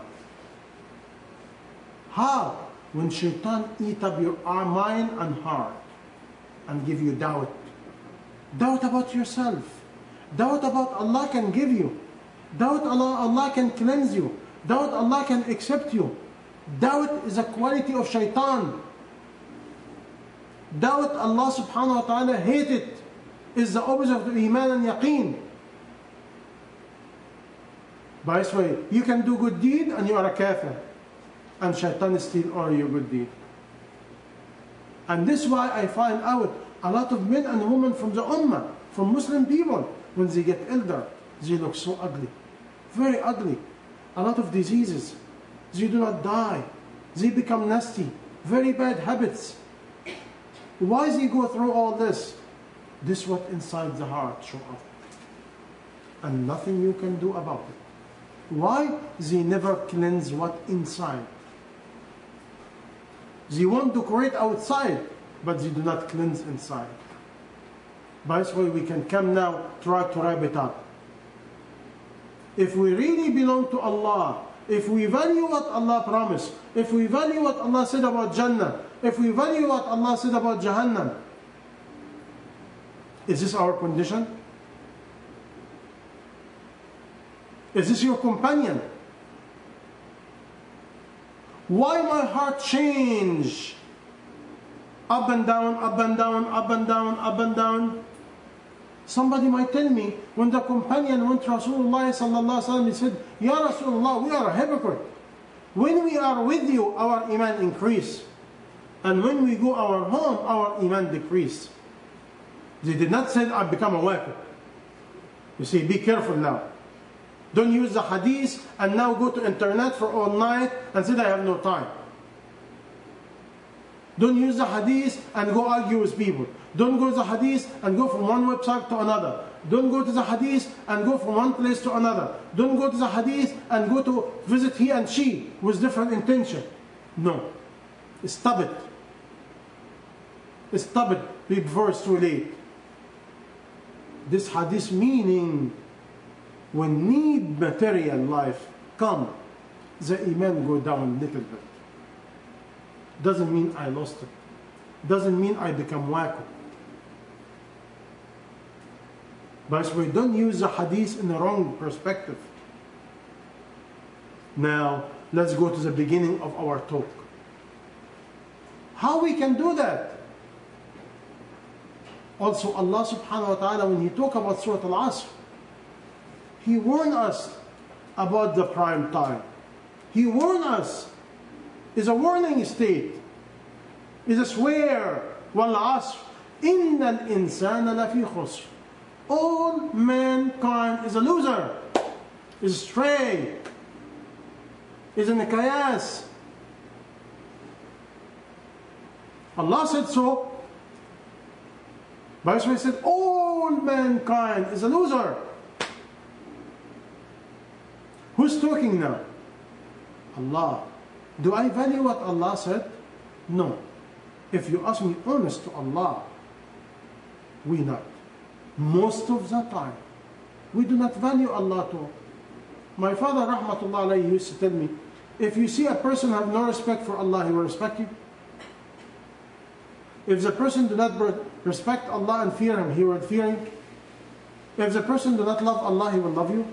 A: How? When shaitan eat up your mind and heart and give you doubt. Doubt about yourself. Doubt about Allah can give you. Doubt Allah can cleanse you. Doubt Allah can accept you. Doubt is a quality of shaitan. Doubt Allah subhanahu wa ta'ala hate it. Is the opposite of iman and yaqeen. By this way, you can do good deed and you are a kafir. And shaitan is still all your good deed. And this is why I find out a lot of men and women from the Ummah, from Muslim people, when they get elder, they look so ugly. Very ugly. A lot of diseases. They do not die. They become nasty. Very bad habits. Why they go through all this? This is what inside the heart show up. And nothing you can do about it. Why? They never cleanse what inside. They want to decorate outside, but they do not cleanse inside. By this way, we can come now, try to wrap it up. If we really belong to Allah, if we value what Allah promised, if we value what Allah said about Jannah, if we value what Allah said about Jahannam, is this our condition? Is this your companion? Why my heart change? Up and down, up and down, up and down, up and down. Somebody might tell me, when the companion went to Rasulullah sallallahu alaihi wasallam, he said, Ya Rasulullah, we are a hypocrite. When we are with you, our iman increase. And when we go our home, our iman decrease. They did not say, I become a waqif. You see, be careful now. Don't use the hadith and now go to internet for all night and say, I have no time. Don't use the hadith and go argue with people. Don't go to the hadith and go from one website to another. Don't go to the hadith and go from one place to another. Don't go to the hadith and go to visit he and she with different intention. No. Stop it. Stop it before it's too late. This hadith meaning, when need material life come, the iman go down a little bit. Doesn't mean I lost it. Doesn't mean I become waqif. But we don't use the hadith in the wrong perspective. Now, let's go to the beginning of our talk. How we can do that? Also, Allah subhanahu wa ta'ala, when He talk about Surah Al-Asr, He warned us about the prime time. He warned us. It's a warning state. It's a swear. وَالْعَصْرِ إِنَّ الْإِنسَانَ لَفِي خُسْرٍ. All mankind is a loser, is stray, is in a chaos. Allah said so. By the way, He said, all mankind is a loser. Who's talking now? Allah. Do I value what Allah said? No. If you ask me honest to Allah, we not. Most of the time, we do not value Allah too. My father, rahmatullah alayhi, used to tell me, if you see a person have no respect for Allah, he will respect you. If the person do not respect Allah and fear Him, he will fear Him. If the person do not love Allah, he will love you.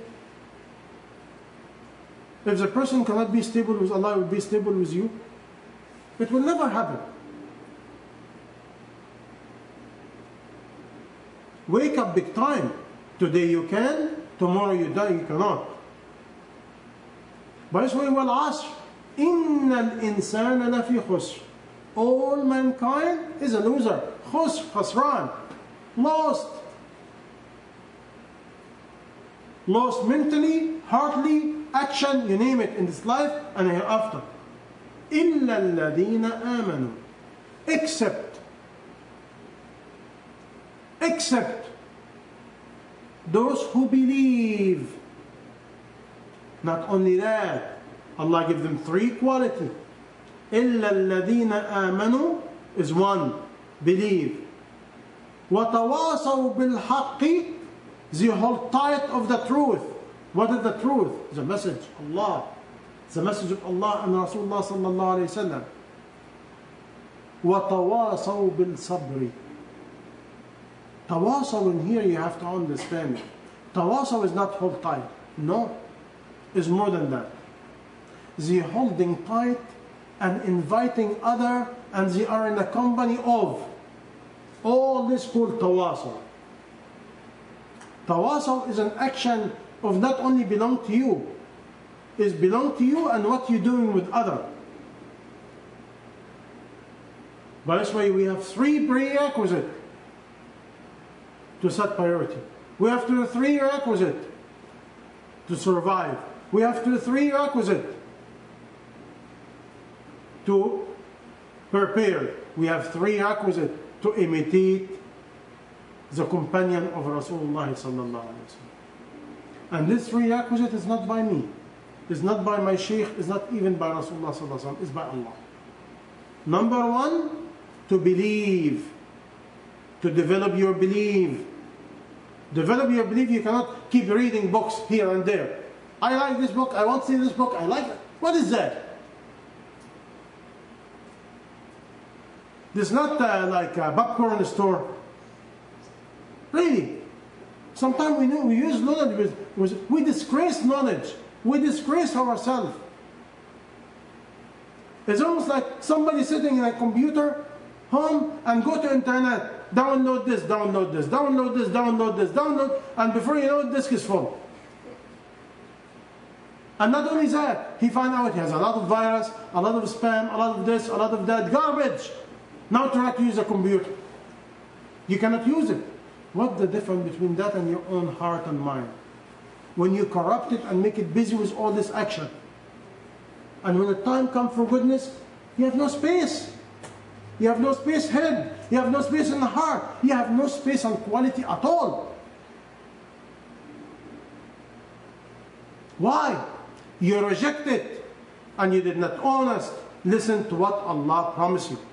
A: If the person cannot be stable with Allah, he will be stable with you. It will never happen. Wake up big time. Today you can, tomorrow you die, you cannot. By this way, وَالْعَصْرِ إِنَّ الْإِنسَانَ لَفِي خُسْرٍ. All mankind is a loser. Khusran. Lost. Lost mentally, heartily, action, you name it, in this life and hereafter. إِلَّا الَّذِينَ آمَنُوا. Except those who believe. Not only that, Allah give them three qualities. إِلَّا الَّذِينَ آمَنُوا is one, believe. وَتَوَاصَوْا بِالْحَقِّ, they hold tight of the truth. What is the truth? The message, Allah. The message of Allah and Rasulullah sallallahu alayhi wa sallam. وَتَوَاصَوْا بِالْصَبْرِ. Tawasaw in here you have to understand. Tawasaw is not hold tight. No. It's more than that. They holding tight and inviting other, and they are in the company of. All this called tawasaw. Tawasaw is an action of not only belong to you, is belong to you and what you're doing with other. By this way, we have 3 prerequisites to set priority. We have 3 requisites to survive. We have 3 requisites to prepare. We have 3 requisites to imitate the companion of Rasulullah sallallahu alaihi wasallam. And this 3 requisite is not by me, it's not by my sheikh, it's not even by Rasulullah sallallahu alaihi wasallam, it's by Allah. Number 1, to believe, to develop your belief. Develop your belief. You cannot keep reading books here and there. I like this book, I want to see this book, I like it. What is that? This is not like a popcorn store. Really. Sometimes we use knowledge, we disgrace knowledge. We disgrace ourselves. It's almost like somebody sitting in a computer home and go to internet, download this, download this, download this, download this, download, and before you know it, disk is full. And not only that, he found out he has a lot of virus, a lot of spam, a lot of this, a lot of that, garbage. Now try to use a computer. You cannot use it. What's the difference between that and your own heart and mind? When you corrupt it and make it busy with all this action. And when the time comes for goodness, you have no space. You have no space head. You have no space in the heart. You have no space on quality at all. Why? You reject it and you did not honest. Listen to what Allah promised you.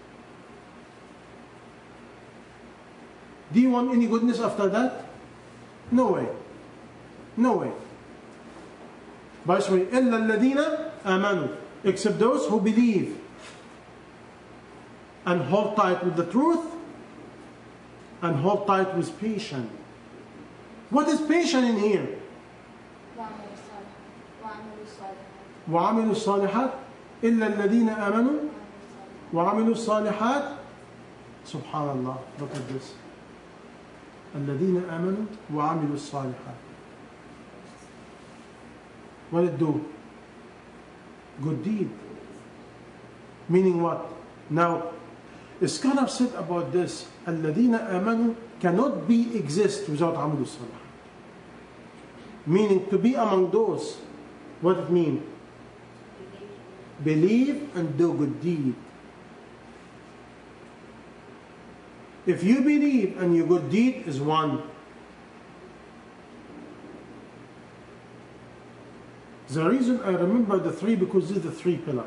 A: Do you want any goodness after that? No way. No way. By the way, إِلَّا الَّذِينَ آمَنُوا, except those who believe and hold tight with the truth and hold tight with patience. What is patience in here? وَعَمِلُوا الصَّالِحَاتِ إِلَّا الَّذِينَ آمَنُوا وَعَمِلُوا الصَّالِحَاتِ. Subhanallah, look at this. الَّذِينَ آمَنُوا وَعَمِلُوا الصَّالِحَاتِ. What did it do? Good deed. Meaning what? Now, a scholar said about this, الَّذِينَ آمَنُوا cannot be exist without عَمِلُوا الصَّالِحَاتِ. Meaning to be among those. What it means? Believe and do good deed. If you believe and your good deed is one. The reason I remember the 3 because these are the 3 pillars.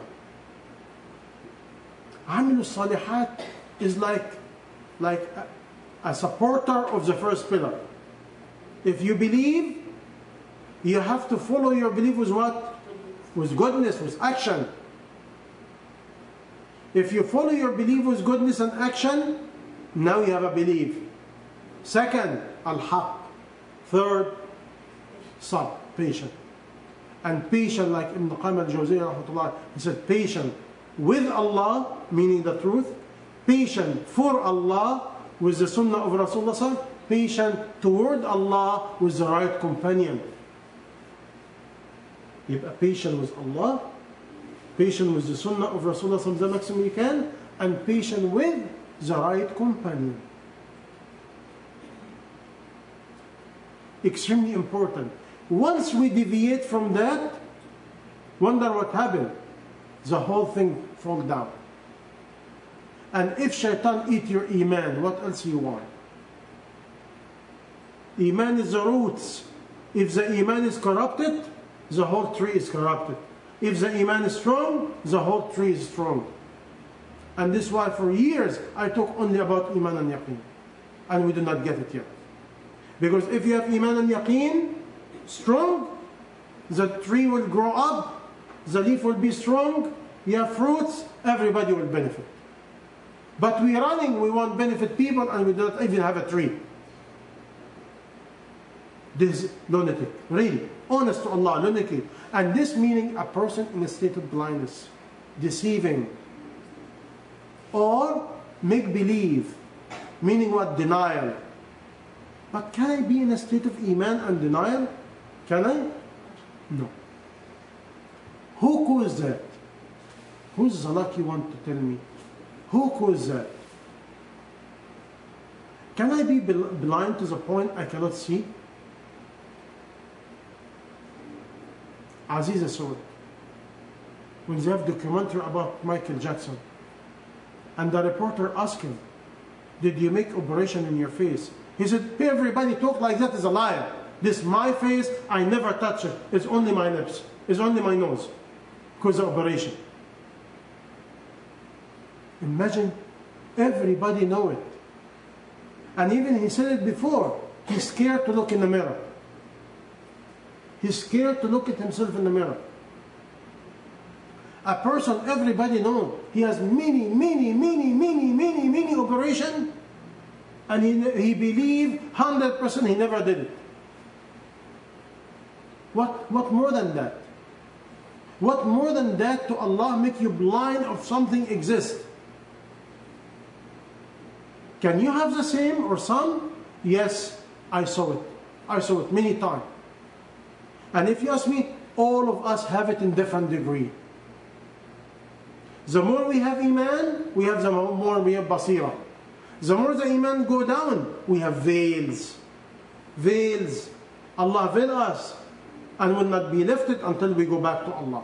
A: Amil Salihat is like a supporter of the first pillar. If you believe, you have to follow your belief with what? With goodness, with action. If you follow your belief with goodness and action, now you have a belief. Second, al-haq. Third, sabr, patient. And patient, like Ibn Qayyim al-Jawziyya, he said patient with Allah, meaning the truth. Patient for Allah with the sunnah of Rasulullah. Patient toward Allah with the right companion. You have patient with Allah, patient with the sunnah of Rasulullah the maximum you can, and patient with the right companion. Extremely important. Once we deviate from that, wonder what happened. The whole thing falls down. And if shaitan eat your iman, what else you want? Iman is the roots. If the iman is corrupted, the whole tree is corrupted. If the iman is strong, the whole tree is strong. And this is why for years I talk only about iman and yaqeen. And we do not get it yet. Because if you have iman and yaqeen strong, the tree will grow up, the leaf will be strong, you have fruits, everybody will benefit. But we want benefit people, and we do not even have a tree. This is lunatic, really. Honest to Allah, lunatic. And this meaning a person in a state of blindness, deceiving, or make believe, meaning what? Denial. But can I be in a state of iman and denial? Can I? No. Who caused that? Who's the lucky one to tell me? Who caused that? Can I be blind to the point I cannot see? Aziza saw it. When they have documentary about Michael Jackson, and the reporter asked him, did you make operation in your face? He said, everybody talk like that is a liar. This my face, I never touch it. It's only my lips. It's only my nose. Because of operation. Imagine, everybody know it. And even he said it before, he's scared to look in the mirror. He's scared to look at himself in the mirror. A person everybody knows, he has many operation, and he believe 100% he never did it. What more than that? What more than that to Allah make you blind of something exists? Can you have the same or some? Yes, I saw it. I saw it many times. And if you ask me, all of us have it in different degree. The more we have Iman, we have the more we have Basira. The more the Iman go down, we have veils. Veils. Allah veil us and will not be lifted until we go back to Allah.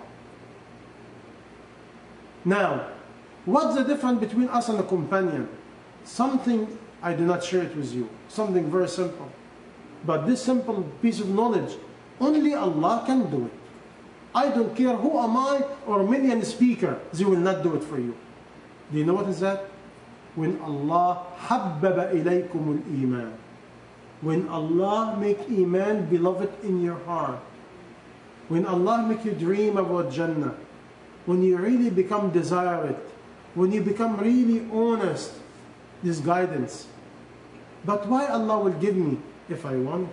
A: Now, what's the difference between us and a companion? Something, I do not share it with you. Something very simple. But this simple piece of knowledge, only Allah can do it. I don't care who am I or a million speaker, they will not do it for you. Do you know what is that? When Allah حَبَّبَ إِلَيْكُمُ الْإِيمَانِ. When Allah make Iman beloved in your heart. When Allah make you dream about Jannah. When you really become desire it. When you become really honest. This guidance. But why Allah will give me? If I want.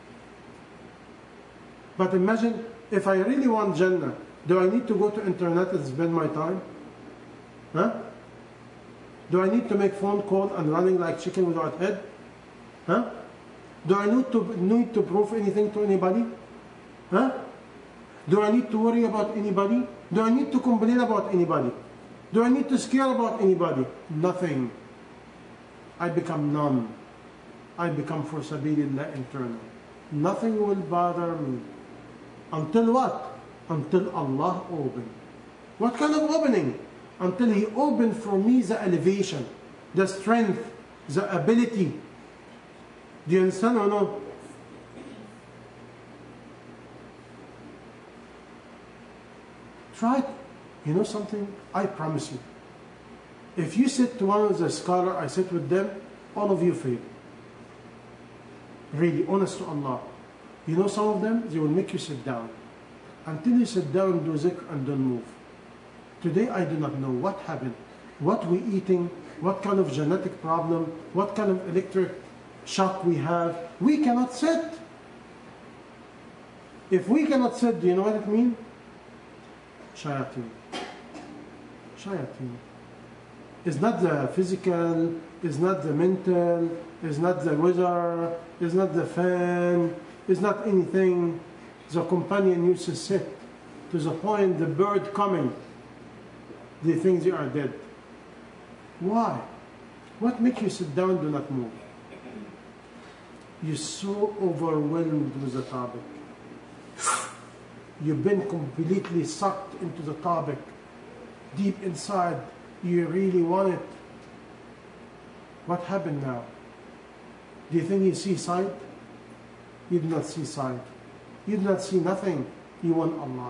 A: But imagine, if I really want Jannah, do I need to go to internet and spend my time? Huh? Do I need to make phone call and running like chicken without head? Huh? Do I need to prove anything to anybody? Huh? Do I need to worry about anybody? Do I need to complain about anybody? Do I need to scare about anybody? Nothing. I become numb. I become for sabilillah internal. Nothing will bother me. Until what? Until Allah open. What kind of opening? Until He opened for me the elevation, the strength, the ability. Do you understand or no? Try it. You know something? I promise you. If you sit to one of the scholars, I sit with them, all of you fail. Really, honest to Allah. You know some of them, they will make you sit down. Until you sit down, do zikr and don't move. Today I do not know what happened, what we eating, what kind of genetic problem, what kind of electric shock we have. We cannot sit. If we cannot sit, do you know what it means? Shayateen. Shayateen. It's not the physical, it's not the mental, it's not the weather, it's not the fan, it's not anything. The companion used to sit to the point the bird coming, they think they are dead. Why? What makes you sit down, do not move? You're so overwhelmed with the topic. You've been completely sucked into the topic. Deep inside, you really want it. What happened now? Do you think you see sight? You do not see sight. You do not see nothing. You want Allah.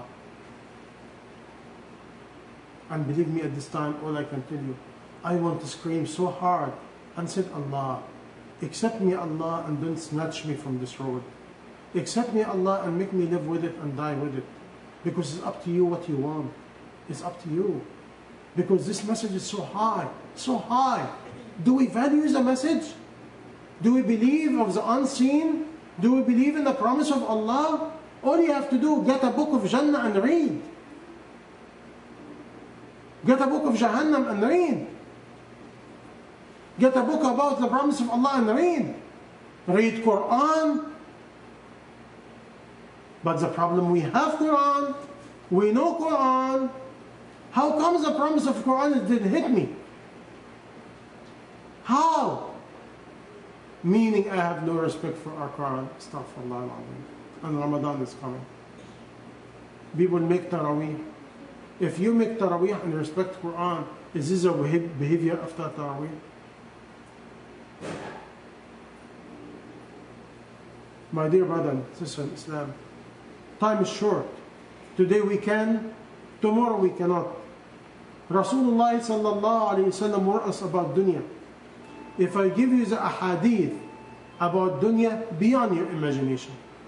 A: And believe me, at this time, all I can tell you, I want to scream so hard and said, Allah, accept me, Allah, and don't snatch me from this road. Accept me, Allah, and make me live with it and die with it. Because it's up to you what you want. It's up to you. Because this message is so high, so high. Do we value the message? Do we believe of the unseen? Do we believe in the promise of Allah? All you have to do, get a book of Jannah and read. Get a book of Jahannam and read. Get a book about the promise of Allah and read. Read Quran. But the problem, we have Quran, we know Quran. How comes the promise of Quran didn't hit me? How? meaning I have no respect for our Quran. Astaghfirullah al-Azim. And Ramadan is coming. People make Taraweeh. If you make Taraweeh and respect Quran, is this a behavior after Taraweeh? My dear brother and sister in Islam, time is short. Today we can, tomorrow we cannot. Rasulullah sallallahu alayhi wa sallam warned us about dunya. If I give you the ahadith about dunya, beyond your imagination,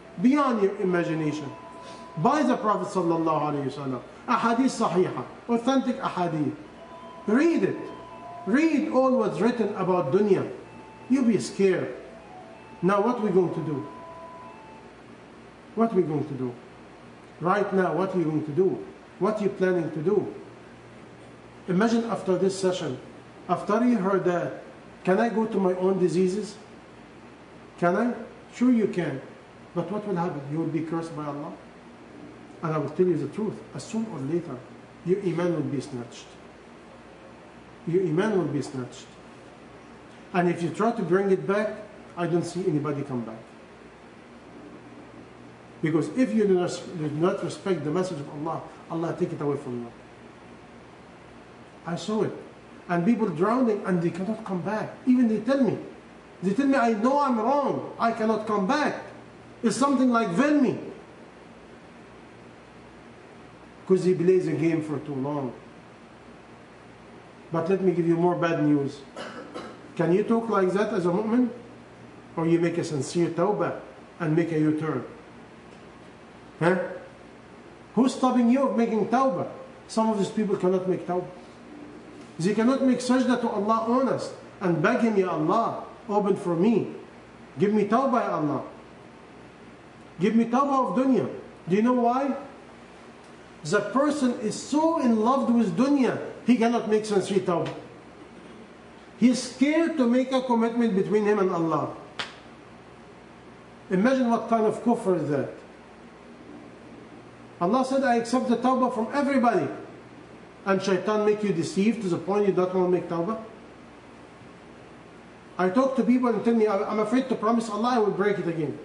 A: by the Prophet sallallahu alayhi wa sallam, ahadith sahiha, authentic ahadith. Read it. Read all what's written about dunya. You'll be scared. Now what are we going to do? What are we going to do? Right now, what are you going to do? What are you planning to do? Imagine after this session, after you heard that, can I go to my own diseases? Can I? Sure you can. But what will happen? You will be cursed by Allah. And I will tell you the truth. As soon or later, your iman will be snatched. Your iman will be snatched. And if you try to bring it back, I don't see anybody come back. Because if you do not respect the message of Allah, Allah take it away from you. I saw it. And people drowning and they cannot come back. Even they tell me, I know I'm wrong. I cannot come back. It's something like Velmi. Because he plays a game for too long. But let me give you more bad news. Can you talk like that as a mu'min? Or you make a sincere tawbah and make a U-turn? Huh? Who's stopping you of making tawbah? Some of these people cannot make tawbah. They cannot make sajda to Allah honest and beg Him, Ya Allah, open for me. Give me tawbah, Ya Allah. Give me tawbah of dunya. Do you know why? The person is so in love with dunya, he cannot make sincere tawbah. He's scared to make a commitment between him and Allah. Imagine what kind of kufr is that. Allah said, I accept the tawbah from everybody. And shaitan make you deceived to the point you don't want to make tawbah? I talk to people and tell me, I'm afraid to promise Allah I will break it again.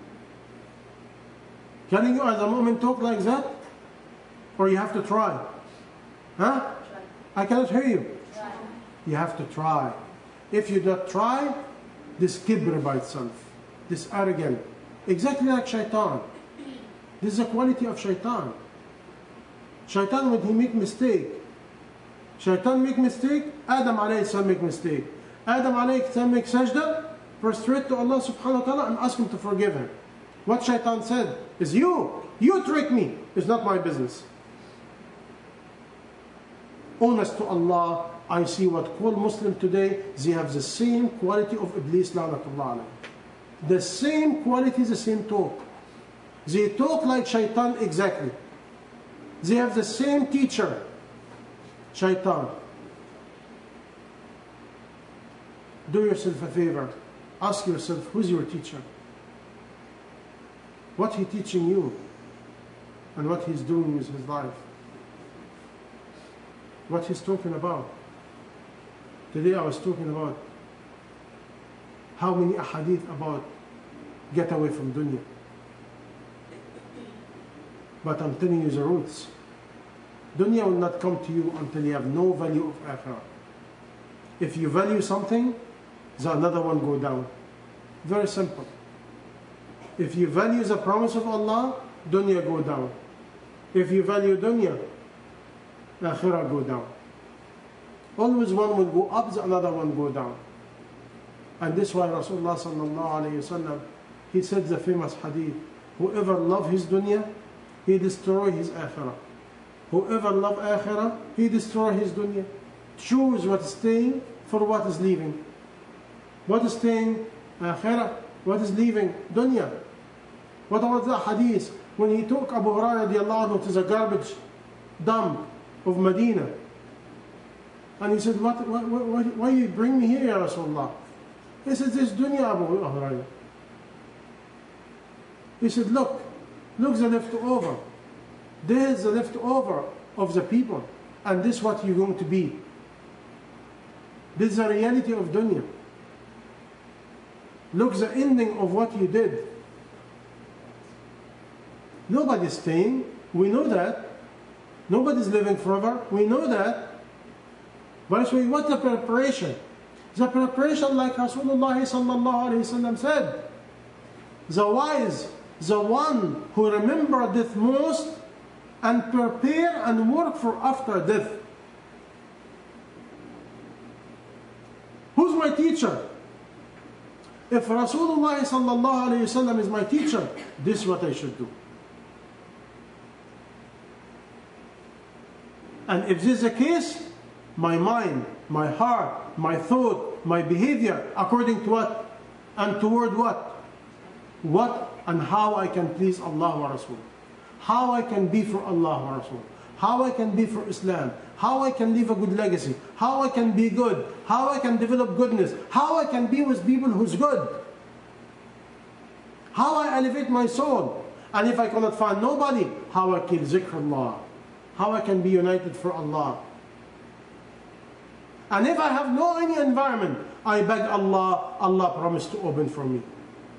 A: Can you as a mu'min talk like that? Or you have to try? Huh? I cannot hear you. Try. You have to try. If you don't try, this kibr by itself, this arrogant, exactly like shaitan. This is a quality of shaitan. Shaitan, when he make mistake, Adam alayhi salam make mistake. Adam alayhi salam make sajda, prostrate to Allah subhanahu wa ta'ala and ask Him to forgive him. What shaitan said is, you trick me. It's not my business. Honest to Allah, I see what call Muslim today, they have the same quality of Iblis, la'natullah alayhi. The same quality, the same talk. They talk like shaitan exactly. They have the same teacher, shaitan. Do yourself a favor. Ask yourself, who's your teacher? What he teaching you? And what he's doing with his life? What he's talking about? Today I was talking about how many ahadith about get away from dunya. But I'm telling you the roots. Dunya will not come to you until you have no value of akhirah. If you value something, the another one go down. Very simple. If you value the promise of Allah, dunya go down. If you value dunya, akhirah go down. Always one will go up, the another one go down. And this is why Rasulullah sallallahu alayhi wa sallam, he said the famous hadith, whoever love his dunya, he destroy his akhirah. Whoever love akhirah, he destroy his dunya. Choose what is staying for what is leaving. What is staying? Akhirah. What is leaving? Dunya. What about the hadith? When he took Abu Hurairah radiallahu anhu to the garbage dump of Medina. And he said, why you bring me here, Ya Rasulullah? He said, this dunya, Abu Hurairah. He said, look the leftover. There's the leftover of the people. And this is what you're going to be. This is the reality of dunya. Look the ending of what you did. Nobody's staying. We know that. Nobody's living forever. We know that. But what's the preparation? The preparation, like Rasulullah sallallahu alayhi wasallam said, the wise, the one who remember death most and prepare and work for after death. Who's my teacher? If Rasulullah sallallahu alayhi wasallam is my teacher, this is what I should do. And if this is the case, my mind, my heart, my thought, my behavior, according to what? And toward what? What and how I can please Allah wa Rasul. How I can be for Allah wa Rasul. How I can be for Islam. How I can leave a good legacy. How I can be good. How I can develop goodness. How I can be with people who's good. How I elevate my soul. And if I cannot find nobody, how I kill zikrullah. How I can be united for Allah. And if I have no any environment, I beg Allah, Allah promised to open for me.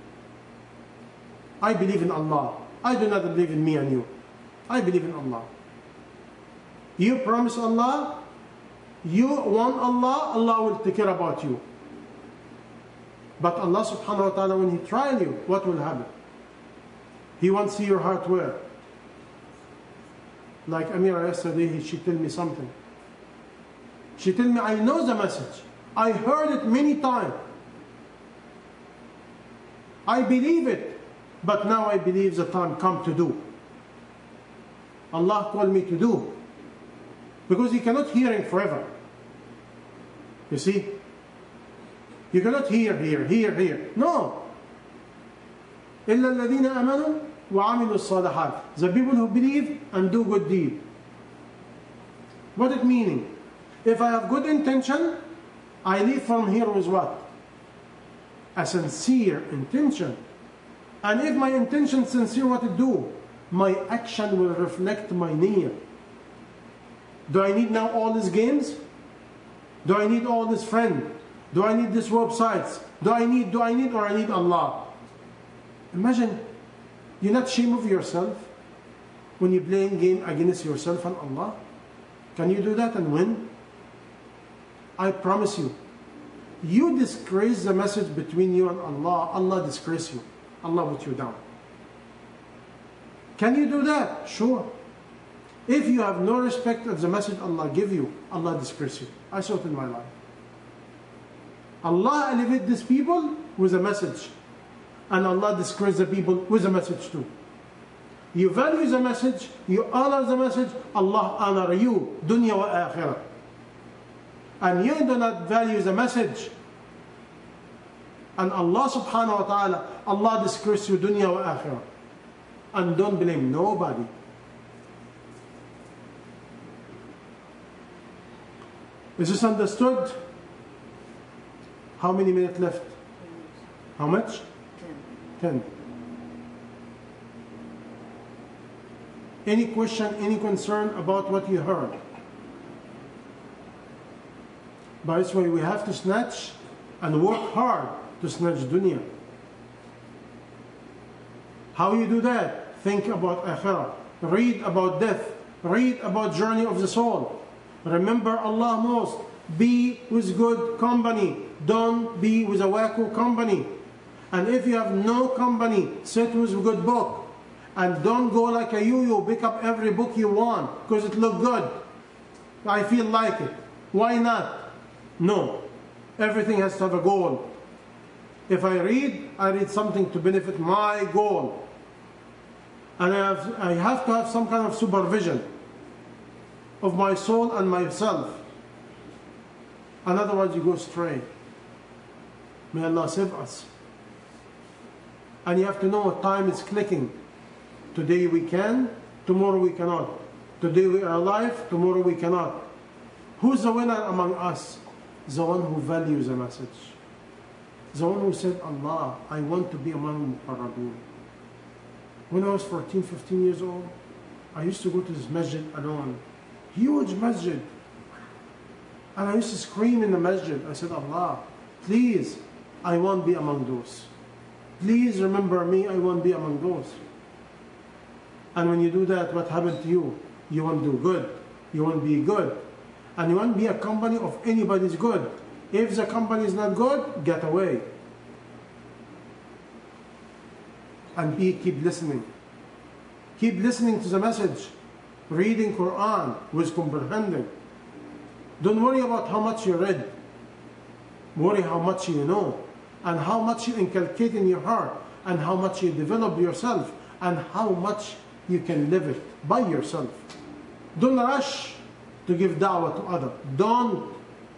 A: I believe in Allah. I do not believe in me and you. I believe in Allah. You promise Allah, you want Allah, Allah will take care about you. But Allah subhanahu wa ta'ala, when He trial you, what will happen? He wants to see your heart where? Like Amira yesterday, she told me something. She told me, I know the message. I heard it many times. I believe it. But now I believe the time come to do. Allah called me to do. Because you cannot hear Him forever. You see? You cannot hear. No. إِلَّا الَّذِينَ آمَنُوا وَعَمِلُوا الصَّالِحَاتِ. The people who believe and do good deed. What it meaning? If I have good intention, I leave from here with what? A sincere intention. And if my intention is sincere, what to do? My action will reflect my niyyah. Do I need now all these games? Do I need all this friend? Do I need these websites? Do I need, or I need Allah? Imagine, you're not ashamed of yourself when you're playing game against yourself and Allah. Can you do that and win? I promise you, you disgrace the message between you and Allah, Allah disgrace you. Allah put you down. Can you do that? Sure. If you have no respect of the message Allah give you, Allah disgrace you. I saw it in my life. Allah elevate these people with a message. And Allah disgrace the people with a message too. You value the message, you honor the message, Allah honor you, dunya wa akhirah. And you do not value the message, and Allah subhanahu wa ta'ala, Allah disgrace you dunya wa akhirah. And don't blame nobody. Is this understood? How many minutes left? How much? 10. Any question, any concern about what you heard? By this way, we have to snatch and work hard to snatch dunya. How you do that? Think about akhirah. Read about death. Read about journey of the soul. Remember Allah most. Be with good company. Don't be with a wacko company. And if you have no company, sit with a good book. And don't go like a yo-yo, pick up every book you want because it look good. I feel like it. Why not? No. Everything has to have a goal. If I read something to benefit my goal. And I have to have some kind of supervision of my soul and myself. And otherwise you go astray. May Allah save us. And you have to know time is clicking. Today we can, tomorrow we cannot. Today we are alive, tomorrow we cannot. Who's the winner among us? The one who values the message. The one who said, Allah, I want to be among Muqarrabun. When I was 14, 15 years old, I used to go to this masjid alone. Huge masjid. And I used to scream in the masjid. I said, Allah, please, I won't be among those. Please remember me, I won't be among those. And when you do that, what happened to you? You won't do good. You won't be good. And you won't be a company of anybody's good. If the company is not good, get away. And keep listening. Keep listening to the message. Reading Quran with comprehending. Don't worry about how much you read. Worry how much you know. And how much you inculcate in your heart. And how much you develop yourself. And how much you can live it by yourself. Don't rush to give da'wah to others. Don't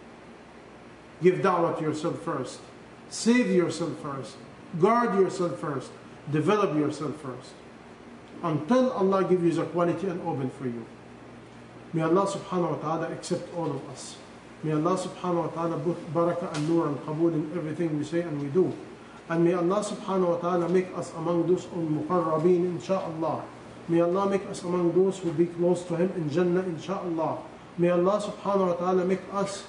A: give da'wah to yourself first. Save yourself first. Guard yourself first. Develop yourself first. Until Allah gives you the quality and open for you. May Allah subhanahu wa ta'ala accept all of us. May Allah subhanahu wa ta'ala put barakah and nur and qabool in everything we say and we do. And may Allah subhanahu wa ta'ala make us among those muqarrabeen insha'Allah. May Allah make us among those who be close to Him in Jannah insha'Allah. May Allah subhanahu wa ta'ala make us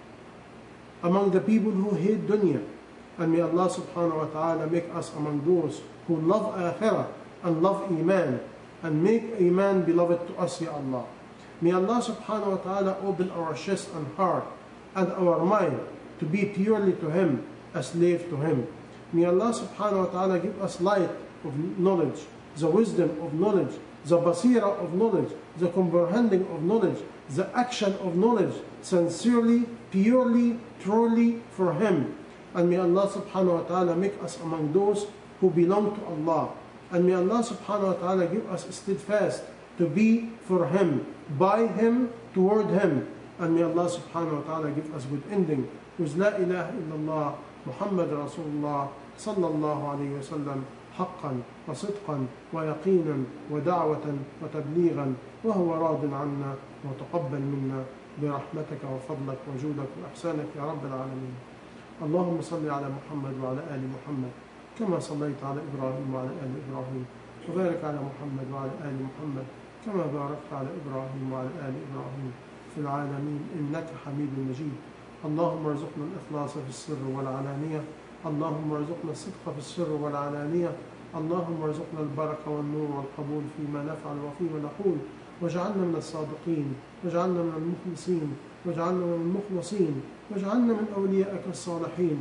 A: among the people who hate dunya. And may Allah subhanahu wa ta'ala make us among those who love akhirah and love iman. And make iman beloved to us, Ya Allah. May Allah subhanahu wa ta'ala open our chest and heart and our mind to be purely to Him, a slave to Him. May Allah subhanahu wa ta'ala give us light of knowledge, the wisdom of knowledge, the basira of knowledge, the comprehending of knowledge, the action of knowledge, sincerely, purely, truly for Him. And may Allah subhanahu wa ta'ala make us among those who belong to Allah. And may Allah subhanahu wa ta'ala give us steadfast to be for Him, by Him, toward Him. And may Allah subhanahu wa ta'ala give us good ending with La ilaha illallah Muhammad Rasulullah sallallahu alayhi wa sallam حقا وصدقا ويقينا ودعوة وتبليغا وهو راض عنا وتقبل منا برحمتك وفضلك وجودك وإحسانك يا رب العالمين. اللهم صل على محمد وعلى آل محمد كما صليت على إبراهيم وعلى آل إبراهيم وبارك على محمد وعلى آل محمد كما باركت على إبراهيم وعلى آل إبراهيم في العالمين إنك حميد مجيد. اللهم ارزقنا الإخلاص في السر والعلانية. اللهم ارزقنا الصدق في السر والعلانية. اللهم ارزقنا البركة والنور والقبول فيما نفعل وفيما نقول. واجعلنا من الصادقين، واجعلنا من المخلصين، واجعلنا من المخلصين، واجعلنا من أوليائك الصالحين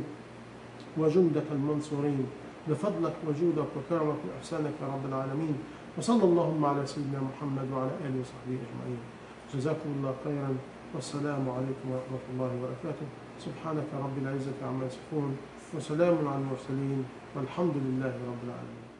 A: وجندك المنصورين بفضلك وجودك وكرمك وإحسانك يا رب العالمين. وصلى اللهم على سيدنا محمد وعلى آله وصحبه أجمعين. جزاكم الله خيرا والسلام عليكم ورحمة الله وبركاته. سبحانك رب العزة عما يصفون وسلام على المرسلين والحمد لله رب العالمين.